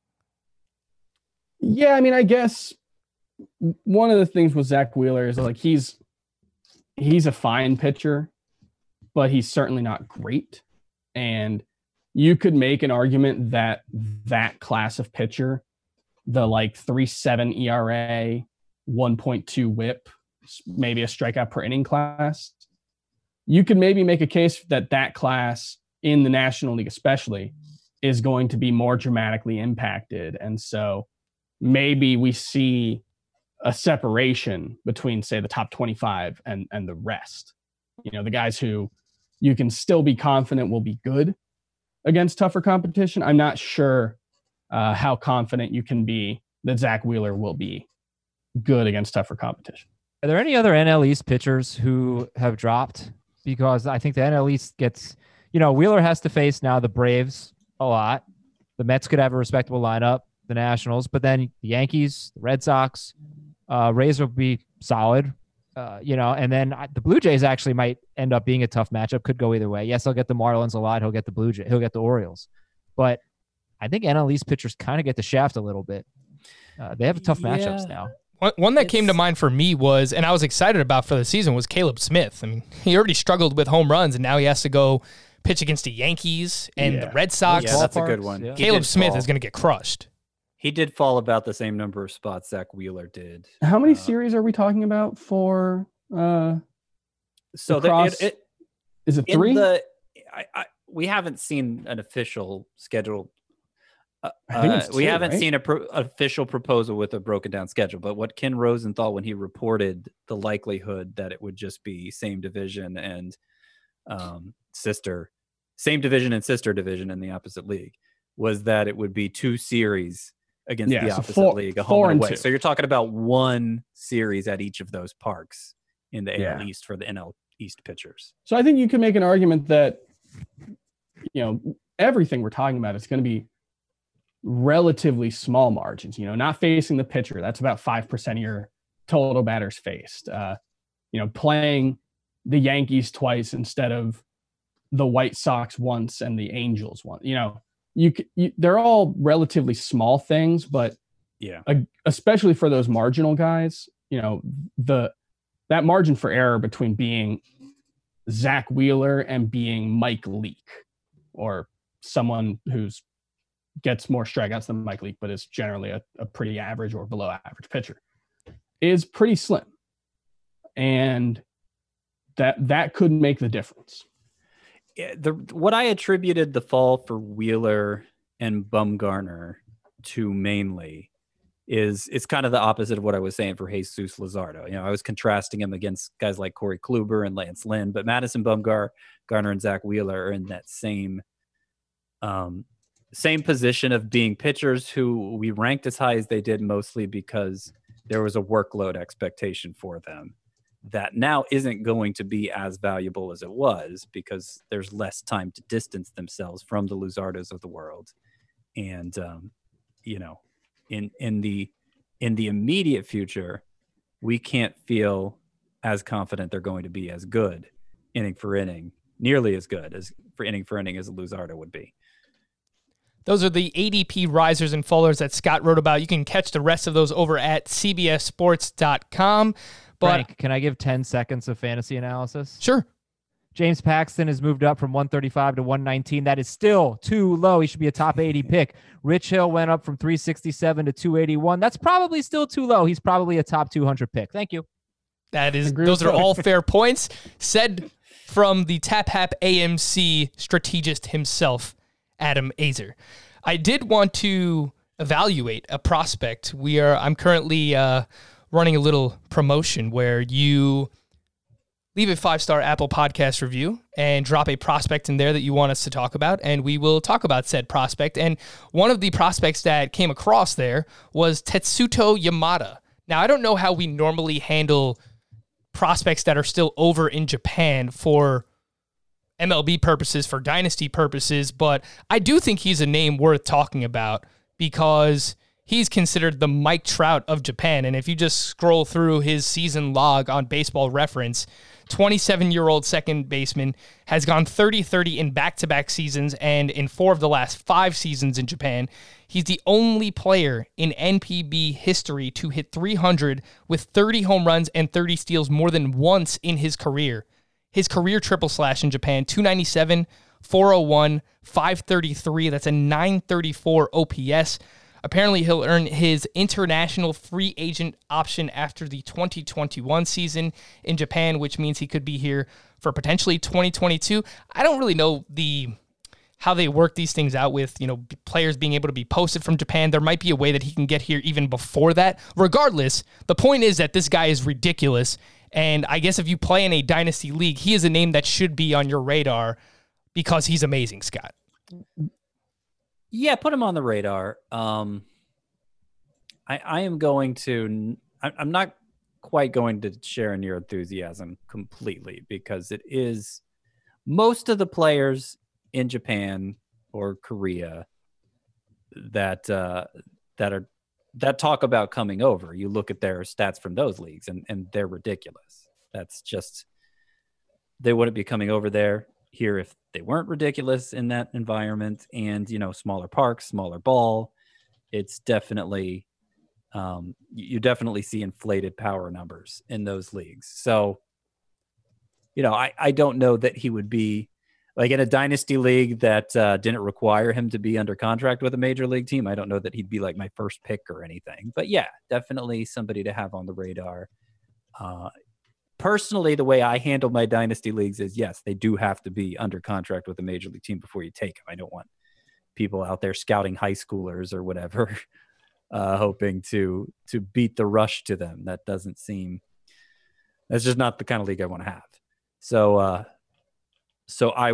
Yeah, I guess one of the things with Zach Wheeler is like he's a fine pitcher, but he's certainly not great. And you could make an argument that class of pitcher, the 3.7 ERA, 1.2 WHIP, maybe a strikeout per inning class, you could maybe make a case that class in the National League especially is going to be more dramatically impacted. And so maybe we see a separation between, say, the top 25 and the rest. The guys who you can still be confident will be good against tougher competition. I'm not sure how confident you can be that Zach Wheeler will be good against tougher competition. Are there any other NL East pitchers who have dropped? Because I think the NL East gets, Wheeler has to face now the Braves a lot. The Mets could have a respectable lineup, the Nationals, but then the Yankees, the Red Sox, Rays will be solid, and then the Blue Jays actually might end up being a tough matchup. Could go either way. Yes, he'll get the Marlins a lot. He'll get the Blue Jays. He'll get the Orioles. But I think NL East pitchers kind of get the shaft a little bit. They have tough matchups now. One that came to mind for me was, and I was excited about for the season, was Caleb Smith. He already struggled with home runs, and now he has to go pitch against the Yankees and the Red Sox. Yeah, that's a good one. Yeah. Caleb Smith is going to get crushed. He did fall about the same number of spots Zach Wheeler did. How many series are we talking about for? Is it 3? We haven't seen an official schedule. I think it's 2, we haven't right? seen an official proposal with a broken down schedule. But what Ken Rosenthal, when he reported the likelihood that it would just be same division and same division and sister division in the opposite league, was that it would be 2 series against the opposite league, a home and away. 2. So you're talking about 1 series at each of those parks in the AL East for the NL East pitchers. So I think you can make an argument that, everything we're talking about is going to be relatively small margins, not facing the pitcher. That's about 5% of your total batters faced. Playing the Yankees twice instead of the White Sox once and the Angels once. They're all relatively small things, but especially for those marginal guys, that margin for error between being Zach Wheeler and being Mike Leake, or someone who's gets more strikeouts than Mike Leake, but is generally a pretty average or below average pitcher, is pretty slim. And that could make the difference. What I attributed the fall for Wheeler and Bumgarner to mainly is it's kind of the opposite of what I was saying for Jesus Luzardo. I was contrasting him against guys like Corey Kluber and Lance Lynn, but Madison Bumgarner and Zach Wheeler are in that same position of being pitchers who we ranked as high as they did, mostly because there was a workload expectation for them that now isn't going to be as valuable as it was, because there's less time to distance themselves from the Luzardos of the world. And, in the immediate future, we can't feel as confident they're going to be as good inning for inning, nearly as good as for inning as a Luzardo would be. Those are the ADP risers and fallers that Scott wrote about. You can catch the rest of those over at cbssports.com. But Frank, can I give 10 seconds of fantasy analysis? Sure. James Paxton has moved up from 135 to 119. That is still too low. He should be a top 80 pick. Rich Hill went up from 367 to 281. That's probably still too low. He's probably a top 200 pick. Thank you. Those are all fair points, said from the TapHap AMC strategist himself, Adam Azer. I did want to evaluate a prospect. I'm currently running a little promotion where you leave a 5-star Apple Podcast review and drop a prospect in there that you want us to talk about, and we will talk about said prospect. And one of the prospects that came across there was Tetsuto Yamada. Now, I don't know how we normally handle prospects that are still over in Japan for MLB purposes, for dynasty purposes, but I do think he's a name worth talking about because he's considered the Mike Trout of Japan. And if you just scroll through his season log on Baseball Reference, 27-year-old second baseman has gone 30-30 in back-to-back seasons, and in 4 of the last 5 seasons in Japan, he's the only player in NPB history to hit 300 with 30 home runs and 30 steals more than once in his career. His career triple slash in Japan, 297, 401, 533. That's a 934 OPS. Apparently, he'll earn his international free agent option after the 2021 season in Japan, which means he could be here for potentially 2022. I don't really know how they work these things out with, players being able to be posted from Japan. There might be a way that he can get here even before that. Regardless, the point is that this guy is ridiculous. And I guess if you play in a dynasty league, he is a name that should be on your radar because he's amazing, Scott. Yeah, put him on the radar. I am going to. I'm not quite going to share in your enthusiasm completely, because it is most of the players in Japan or Korea that talk about coming over. You look at their stats from those leagues, and they're ridiculous. That's just, they wouldn't be coming over there here if they weren't ridiculous in that environment. And, smaller parks, smaller ball. It's definitely, you definitely see inflated power numbers in those leagues. So, I don't know that he would be like in a dynasty league that didn't require him to be under contract with a major league team. I don't know that he'd be like my first pick or anything, but yeah, definitely somebody to have on the radar. Personally, the way I handle my dynasty leagues is, yes, they do have to be under contract with a major league team before you take them. I don't want people out there scouting high schoolers or whatever, hoping to beat the rush to them. That's just not the kind of league I want to have. So So I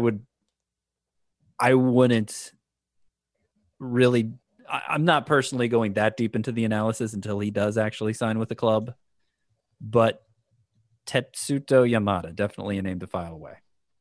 wouldn't really, I'm not personally going that deep into the analysis until he does actually sign with the club, but Tetsuto Yamada, definitely a name to file away.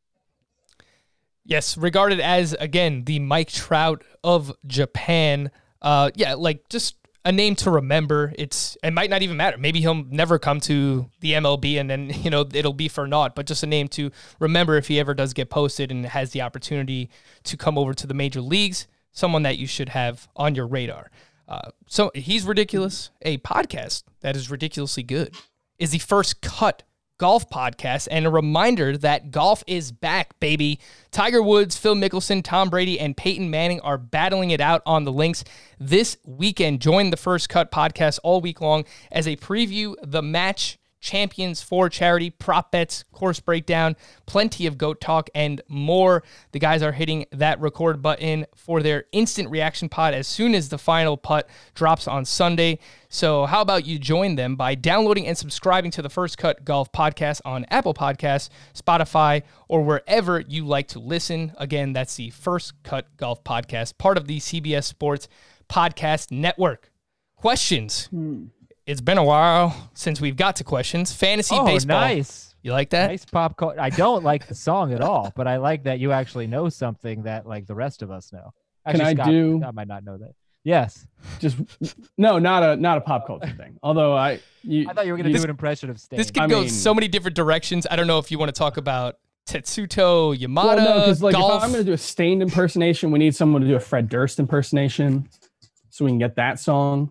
Yes, regarded as, again, the Mike Trout of Japan. Just a name to remember. It might not even matter. Maybe he'll never come to the MLB and then, it'll be for naught, but just a name to remember if he ever does get posted and has the opportunity to come over to the major leagues, someone that you should have on your radar. So he's ridiculous. A podcast that is ridiculously good is the First Cut Golf podcast, and a reminder that golf is back, baby. Tiger Woods, Phil Mickelson, Tom Brady, and Peyton Manning are battling it out on the links this weekend. Join the First Cut podcast all week long as they preview the match champions for charity, prop bets, course breakdown, plenty of GOAT talk, and more. The guys are hitting that record button for their instant reaction pod as soon as the final putt drops on Sunday. So how about you join them by downloading and subscribing to the First Cut Golf podcast on Apple Podcasts, Spotify, or wherever you like to listen. Again, that's the First Cut Golf podcast, part of the CBS Sports Podcast Network. Questions? It's been a while since we've got to questions. Fantasy baseball. Nice. You like that? Nice pop culture. I don't like the song at all, but I like that you actually know something that like the rest of us know. Actually, Scott might not know that. Yes. No, not a pop culture thing. Although I thought you were going to do an impression of Sting. This could go so many different directions. I don't know if you want to talk about Tetsuto Yamada. Well, no, because golf. If I'm going to do a Stained impersonation, we need someone to do a Fred Durst impersonation so we can get that song.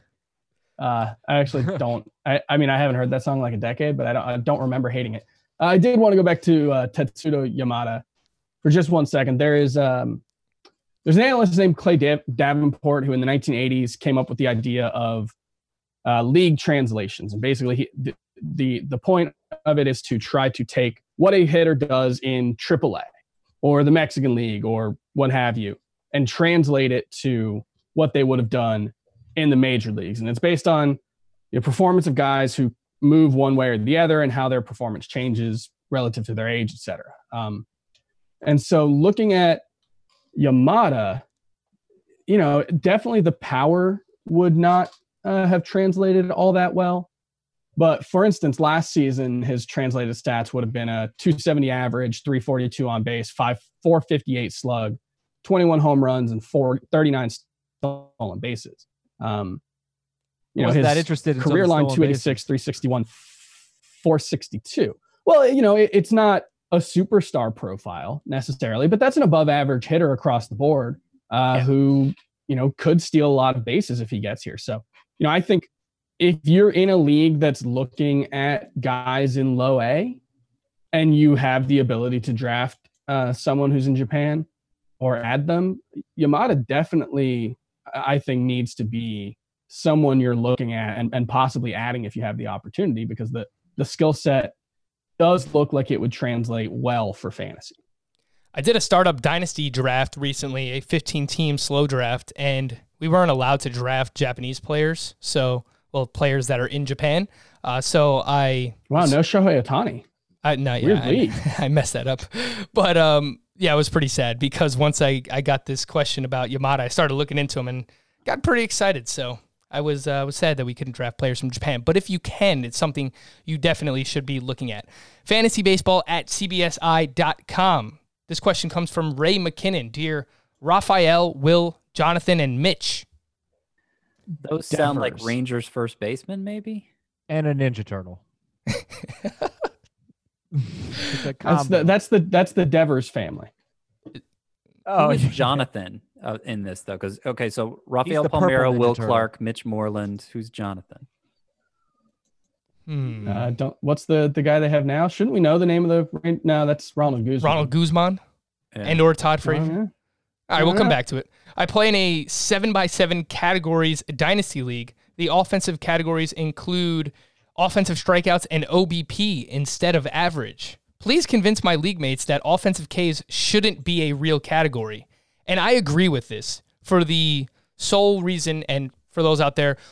I actually don't. I haven't heard that song in like a decade, but I don't remember hating it. I did want to go back to Tetsuto Yamada for just 1 second. There's an analyst named Clay Davenport who in the 1980s came up with the idea of league translations, and basically the point of it is to try to take what a hitter does in AAA or the Mexican League or what have you, and translate it to what they would have done in the major leagues. And it's based on the performance of guys who move one way or the other and how their performance changes relative to their age, et cetera. And so looking at Yamada, definitely the power would not have translated all that well. But for instance, last season, his translated stats would have been a 270 average, 342 on base, 458 slug, 21 home runs, and 39 stolen bases. His that interested in career line 286, 361, 462. Well, it's not a superstar profile necessarily, but that's an above average hitter across the board who, could steal a lot of bases if he gets here. So, I think if you're in a league that's looking at guys in low A and you have the ability to draft someone who's in Japan or add them, Yamada definitely, I think, needs to be someone you're looking at and possibly adding if you have the opportunity, because the skill set does look like it would translate well for fantasy. I did a startup dynasty draft recently, a 15-team slow draft, and we weren't allowed to draft Japanese players, players that are in Japan. No Shohei Ohtani. Weird league. I messed that up. But it was pretty sad because once I got this question about Yamada, I started looking into him and got pretty excited. So I was sad that we couldn't draft players from Japan. But if you can, it's something you definitely should be looking at. FantasyBaseball@CBSI.com. This question comes from Ray McKinnon. Dear Raphael, Will, Jonathan, and Mitch. Those sound like Rangers first baseman, maybe? And a Ninja Turtle. That's the Devers family. Who's Jonathan in this though? Because so Rafael Palmeiro, Will Clark, Mitch Moreland. Who's Jonathan? What's the guy they have now? Shouldn't we know the name of the? No, that's Ronald Guzman. And/or Todd Frazier. All right, we'll come back to it. I play in a 7x7 categories dynasty league. The offensive categories include offensive strikeouts and OBP instead of average. Please convince my league mates that offensive Ks shouldn't be a real category. And I agree with this for the sole reason, and for those out there,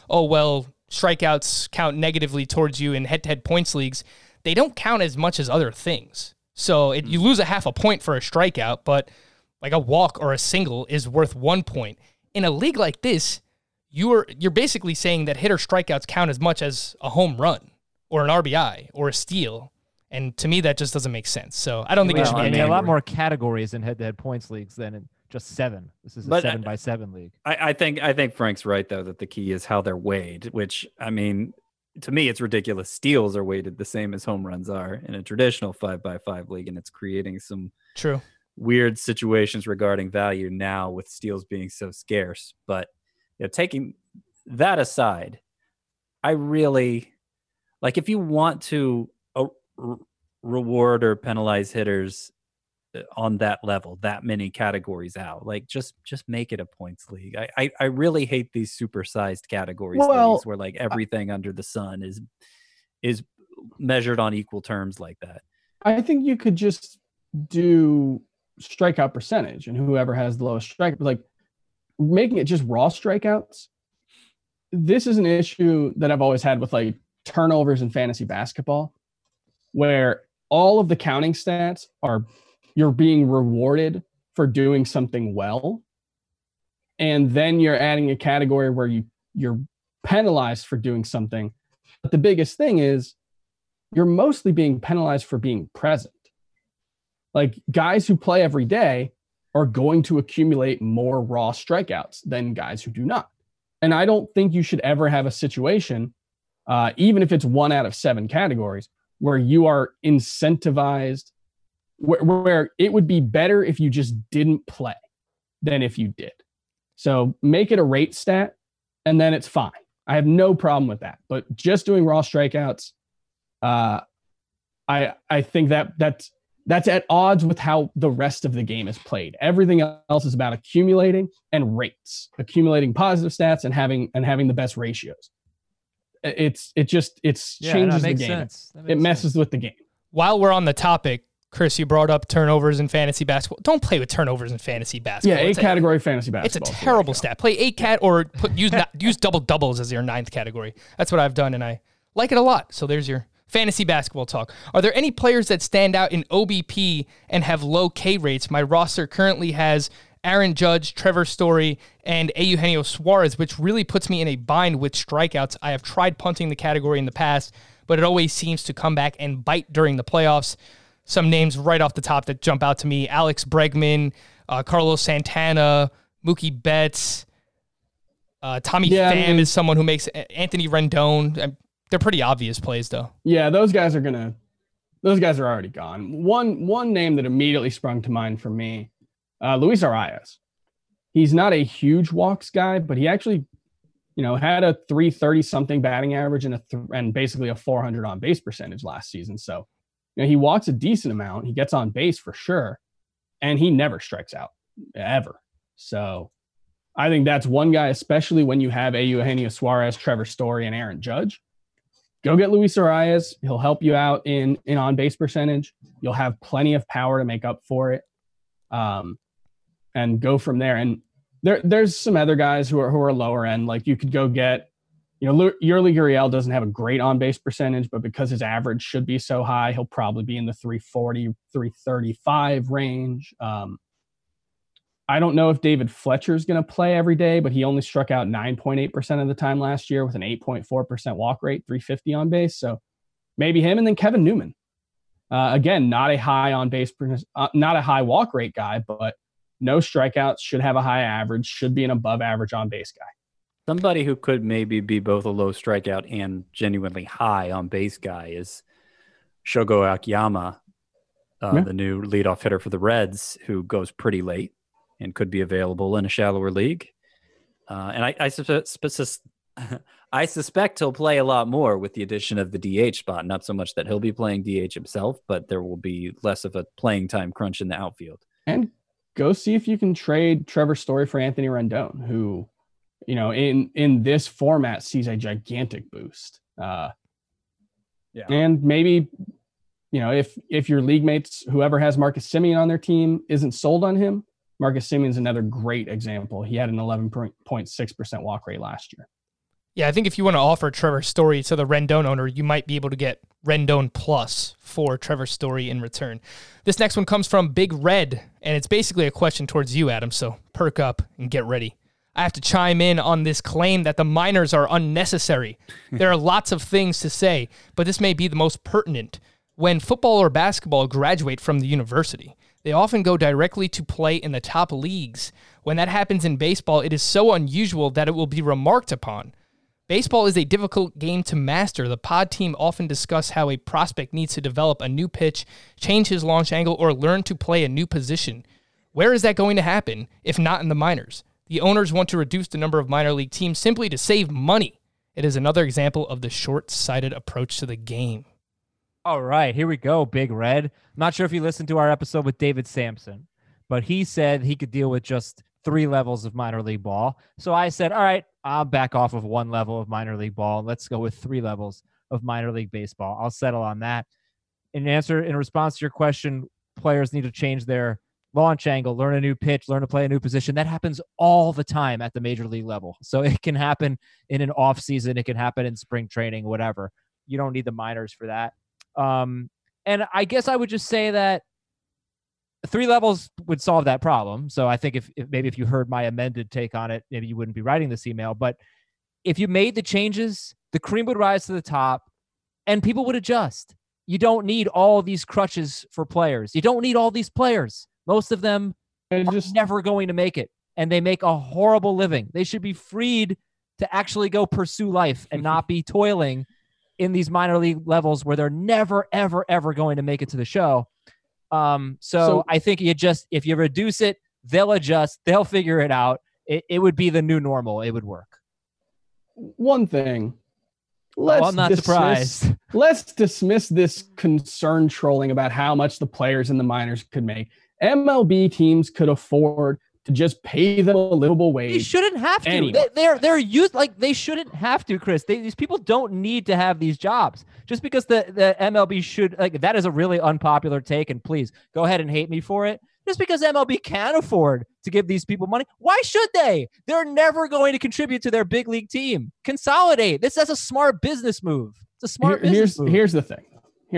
strikeouts count negatively towards you in head-to-head points leagues. They don't count as much as other things. So you lose a half a point for a strikeout, but like a walk or a single is worth 1 point. In a league like this, you're basically saying that hitter strikeouts count as much as a home run or an RBI or a steal. And to me, that just doesn't make sense. So I don't think it should be a lot more categories in head-to-head points leagues than in just 7. This is a 7x7 league. I think Frank's right, though, that the key is how they're weighed, which, I mean, to me, it's ridiculous. Steals are weighted the same as home runs are in a traditional 5x5 league, and it's creating some weird situations regarding value now with steals being so scarce. But taking that aside, I really like if you want to reward or penalize hitters on that level, that many categories out, like just make it a points league. I really hate these supersized categories leagues where like everything under the sun is measured on equal terms like that. I think you could just do strikeout percentage, and whoever has the lowest strike, like making it just raw strikeouts. This is an issue that I've always had with like turnovers in fantasy basketball, where all of the counting stats are you're being rewarded for doing something well. And then you're adding a category where you're penalized for doing something. But the biggest thing is you're mostly being penalized for being present. Like guys who play every day are going to accumulate more raw strikeouts than guys who do not. And I don't think you should ever have a situation, even if it's 1 out of 7 categories, where you are incentivized, where it would be better if you just didn't play than if you did. So make it a rate stat, and then it's fine. I have no problem with that. But just doing raw strikeouts, I think that's at odds with how the rest of the game is played. Everything else is about accumulating and rates, accumulating positive stats and having the best ratios. It changes the game. It messes with the game. While we're on the topic, Chris, you brought up turnovers in fantasy basketball. Don't play with turnovers in fantasy basketball. Yeah, 8-category fantasy basketball. It's a terrible stat. Play 8 or use double doubles as your 9th category. That's what I've done, and I like it a lot. So there's your fantasy basketball talk. Are there any players that stand out in OBP and have low K rates? My roster currently has Aaron Judge, Trevor Story, and Eugenio Suarez, which really puts me in a bind with strikeouts. I have tried punting the category in the past, but it always seems to come back and bite during the playoffs. Some names right off the top that jump out to me: Alex Bregman, Carlos Santana, Mookie Betts, Tommy Pham is someone who makes Anthony Rendon. They're pretty obvious plays, though. Yeah, those guys are already gone. One name that immediately sprung to mind for me, Luis Arias. He's not a huge walks guy, but he actually, had a 330 something batting average and basically a 400 on base percentage last season. So, he walks a decent amount. He gets on base for sure, and he never strikes out ever. So, I think that's one guy, especially when you have Eugenio Suarez, Trevor Story, and Aaron Judge. Go get Luis Arias. He'll help you out in on-base percentage. You'll have plenty of power to make up for it, and go from there. And there's some other guys who are lower end. Like you could go get, Yurli Gurriel doesn't have a great on-base percentage, but because his average should be so high, he'll probably be in the 340, 335 range. I don't know if David Fletcher is going to play every day, but he only struck out 9.8% of the time last year with an 8.4% walk rate, 350 on base. So maybe him. And then Kevin Newman. Again, not a high on base, not a high walk rate guy, but no strikeouts, should have a high average, should be an above average on base guy. Somebody who could maybe be both a low strikeout and genuinely high on base guy is Shogo Akiyama, the new leadoff hitter for the Reds, who goes pretty late and could be available in a shallower league. And I suspect he'll play a lot more with the addition of the DH spot. Not so much that he'll be playing DH himself, but there will be less of a playing time crunch in the outfield. And go see if you can trade Trevor Story for Anthony Rendon, who, in this format sees a gigantic boost. And maybe, if your league mates, whoever has Marcus Semien on their team, isn't sold on him, Marcus Semien's another great example. He had an 11.6% walk rate last year. Yeah, I think if you want to offer Trevor Story to the Rendon owner, you might be able to get Rendon plus for Trevor Story in return. This next one comes from Big Red, and it's basically a question towards you, Adam, so perk up and get ready. I have to chime in on this claim that the minors are unnecessary. There are lots of things to say, but this may be the most pertinent. When football or basketball graduate from the university, they often go directly to play in the top leagues. When that happens in baseball, it is so unusual that it will be remarked upon. Baseball is a difficult game to master. The pod team often discuss how a prospect needs to develop a new pitch, change his launch angle, or learn to play a new position. Where is that going to happen, if not in the minors? The owners want to reduce the number of minor league teams simply to save money. It is another example of the short-sighted approach to the game. All right, here we go, Big Red. I'm not sure if you listened to our episode with David Sampson, but he said he could deal with just 3 levels of minor league ball. So I said, all right, I'll back off of 1 level of minor league ball. Let's go with 3 levels of minor league baseball. I'll settle on that. In response to your question, players need to change their launch angle, learn a new pitch, learn to play a new position. That happens all the time at the major league level. So it can happen in an off season. It can happen in spring training, whatever. You don't need the minors for that. And I guess I would just say that 3 levels would solve that problem. So I think if you heard my amended take on it, maybe you wouldn't be writing this email. But if you made the changes, the cream would rise to the top and people would adjust. You don't need all these crutches for players. You don't need all these players. Most of them are never going to make it, and they make a horrible living. They should be freed to actually go pursue life and not be toiling in these minor league levels where they're never, ever, ever going to make it to the show. So I think if you reduce it, they'll adjust, they'll figure it out. It would be the new normal. It would work. One thing. I'm not surprised. Let's dismiss this concern trolling about how much the players in the minors could make. MLB teams could afford to just pay them a livable wage. They shouldn't have to. Anyway. They're used like they shouldn't have to, Chris. These people don't need to have these jobs. Just because the MLB should, like, that is a really unpopular take, and please go ahead and hate me for it. Just because MLB can afford to give these people money, why should they? They're never going to contribute to their big league team. Consolidate. That's a smart business move. It's a smart business move. Here's the thing.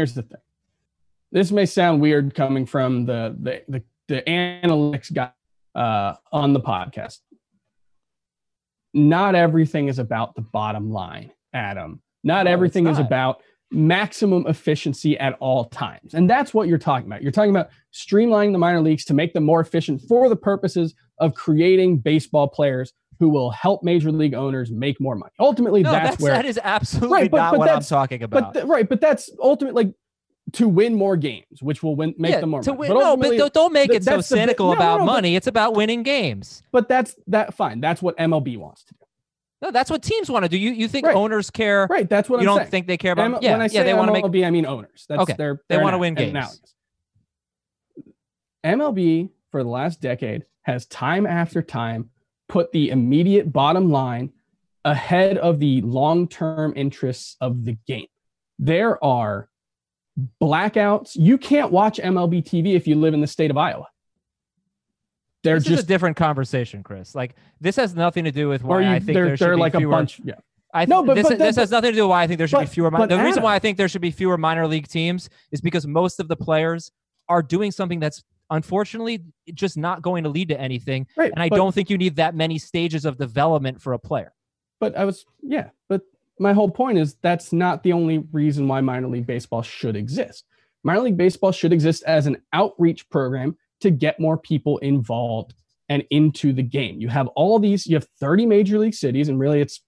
This may sound weird coming from the analytics guy on the podcast. Not everything is about the bottom line, Adam. Not everything is about maximum efficiency at all times. And that's what you're talking about. You're talking about streamlining the minor leagues to make them more efficient for the purposes of creating baseball players who will help major league owners make more money. Ultimately, that is absolutely not what I'm talking about. But that's ultimately, like, to win more games, which will make them more money. But don't make it so cynical about money. It's about winning games. But fine. That's what MLB wants to do. No, that's what teams want to do. You think owners care? Right. That's what you I'm don't saying. Think they care about? When I say they want to make, I mean owners. That's okay. They want to win games. Analogous. MLB for the last decade has time after time put the immediate bottom line ahead of the long-term interests of the game. There are blackouts. You can't watch MLB TV if you live in the state of Iowa. This is a different conversation, Chris. Like, this has nothing to do with why I think there should be fewer. A bunch. Yeah. This has nothing to do with why I think there should be fewer. The reason why I think there should be fewer minor league teams is because most of the players are doing something that's unfortunately just not going to lead to anything. Right, and I don't think you need that many stages of development for a player. But my whole point is that's not the only reason why minor league baseball should exist. Minor league baseball should exist as an outreach program to get more people involved and into the game. You have 30 major league cities, and really it's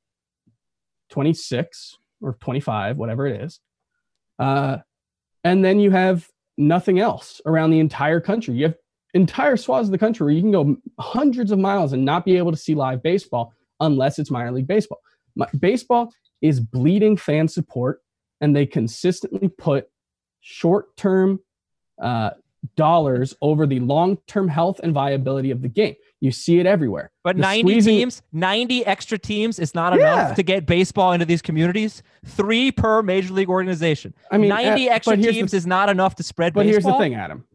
26 or 25, whatever it is. And then you have nothing else around the entire country. You have entire swaths of the country where you can go hundreds of miles and not be able to see live baseball unless it's minor league baseball. Baseball is bleeding fan support, and they consistently put short-term dollars over the long-term health and viability of the game. You see it everywhere. But 90 extra teams is not enough to get baseball into these communities. 3 per major league organization. I mean, 90 extra teams is not enough to spread baseball. But here's the thing, Adam.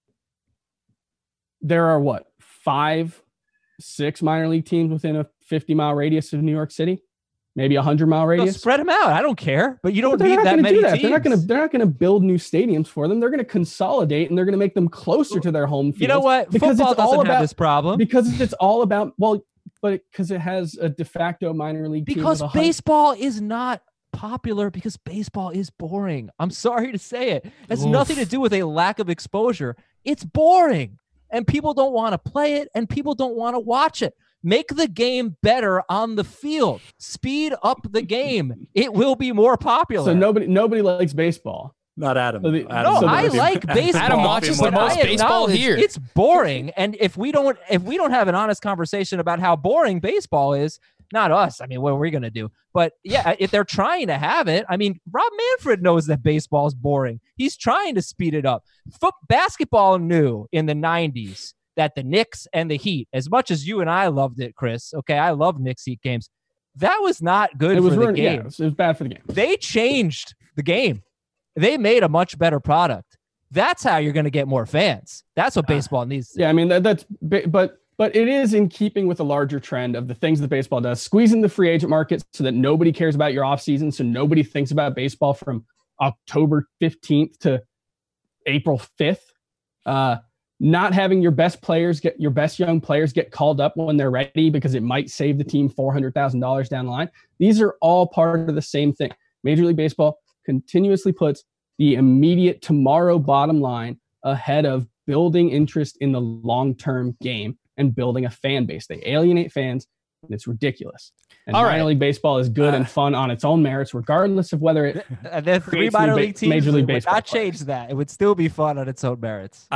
There are 5, 6 minor league teams within a 50-mile radius of New York City? maybe 100-mile radius. Spread them out. I don't care, but you don't need that many teams. They're not going to build new stadiums for them. They're going to consolidate, and they're going to make them closer to their home fields. You know what? Because football it's all doesn't about have this problem. Because it's all about because it has a de facto minor league. Because baseball is not popular because baseball is boring. I'm sorry to say it. It has nothing to do with a lack of exposure. It's boring, and people don't want to play it, and people don't want to watch it. Make the game better on the field. Speed up the game. It will be more popular. So nobody likes baseball. Not Adam. I like baseball. Adam watches the most baseball here. It's boring, and if we don't have an honest conversation about how boring baseball is, not us. I mean, what are we gonna do? But yeah, if they're trying to have it, I mean, Rob Manfred knows that baseball is boring. He's trying to speed it up. Basketball knew in the 90s that the Knicks and the Heat, as much as you and I loved it, Chris, okay, I love Knicks Heat games. That was not good for the game. Yeah, it was bad for the game. They changed the game. They made a much better product. That's how you're going to get more fans. That's what baseball needs. Yeah, I mean, but it is in keeping with the larger trend of the things that baseball does, squeezing the free agent market so that nobody cares about your offseason, so nobody thinks about baseball from October 15th to April 5th. Not having your best young players get called up when they're ready because it might save the team $400,000 down the line. These are all part of the same thing. Major League Baseball continuously puts the immediate tomorrow bottom line ahead of building interest in the long-term game and building a fan base. They alienate fans, and it's ridiculous. And minor league baseball is good and fun on its own merits, regardless of whether it the three minor league teams Major League Baseball would not change that. It would still be fun on its own merits.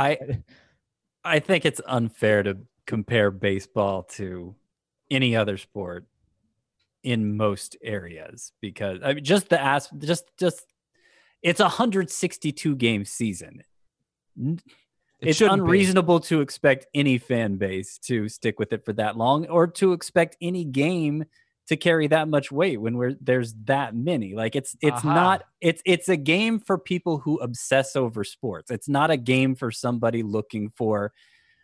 I think it's unfair to compare baseball to any other sport in most areas because I mean, just it's a 162 game season. It's unreasonable to expect any fan base to stick with it for that long or to expect any game to carry that much weight when there's that many. Like it's a game for people who obsess over sports. It's not a game for somebody looking for,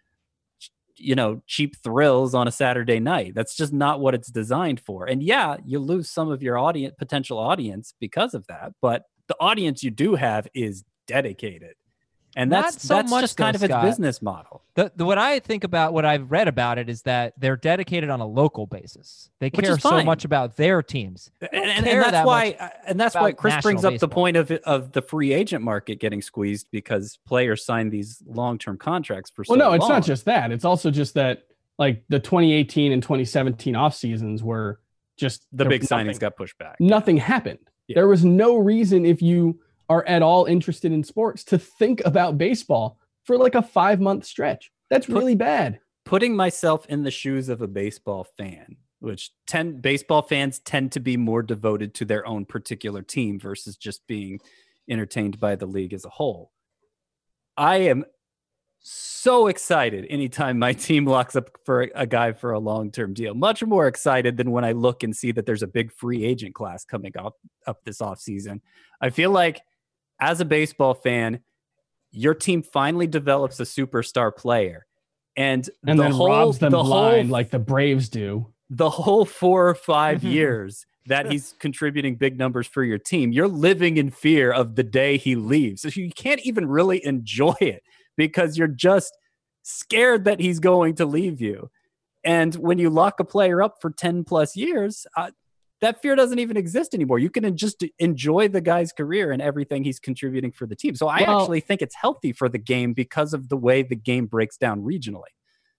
cheap thrills on a Saturday night. That's just not what it's designed for. And yeah, you lose some of your potential audience because of that, but the audience you do have is dedicated. And that's just kind of its business model. What I think about, what I've read about it is that they're dedicated on a local basis. They care so much about their teams. And that's why Chris brings up the point of the free agent market getting squeezed because players sign these long-term contracts for so long. Well, no, it's not just that. It's also just that like the 2018 and 2017 off seasons were just the big signings got pushed back. Nothing happened. Yeah. There was no reason if you are at all interested in sports to think about baseball for like a 5-month stretch. That's really bad. Putting myself in the shoes of a baseball fan, which baseball fans tend to be more devoted to their own particular team versus just being entertained by the league as a whole. I am so excited anytime my team locks up for a guy for a long-term deal. Much more excited than when I look and see that there's a big free agent class coming up this offseason. I feel like as a baseball fan, your team finally develops a superstar player. And then robs them blind like the Braves do. The whole 4 or 5 years that he's contributing big numbers for your team, you're living in fear of the day he leaves. So you can't even really enjoy it because you're just scared that he's going to leave you. And when you lock a player up for 10 plus years, that fear doesn't even exist anymore. You can just enjoy the guy's career and everything he's contributing for the team. So I actually think it's healthy for the game because of the way the game breaks down regionally.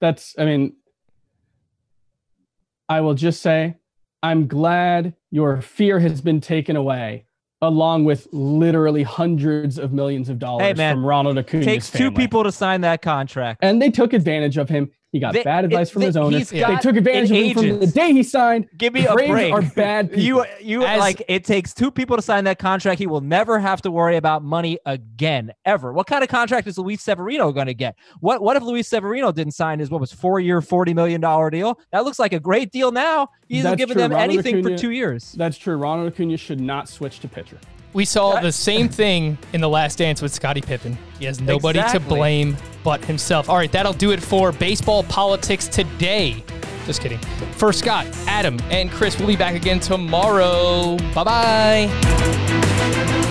I will just say, I'm glad your fear has been taken away, along with literally hundreds of millions of dollars from Ronald Acuna's family. It takes 2 people to sign that contract. And they took advantage of him. He got bad advice from his owner. They took advantage of him from the day he signed. Give me a break. Are bad people. It takes 2 people to sign that contract. He will never have to worry about money again, ever. What kind of contract is Luis Severino going to get? What if Luis Severino didn't sign his 4-year, $40 million deal? That looks like a great deal now. He's giving them anything for 2 years. That's true. Ronald Acuna should not switch to pitcher. We saw the same thing in The Last Dance with Scottie Pippen. He has nobody to blame but himself. All right, that'll do it for Baseball Politics Today. Just kidding. For Scott, Adam, and Chris, we'll be back again tomorrow. Bye-bye.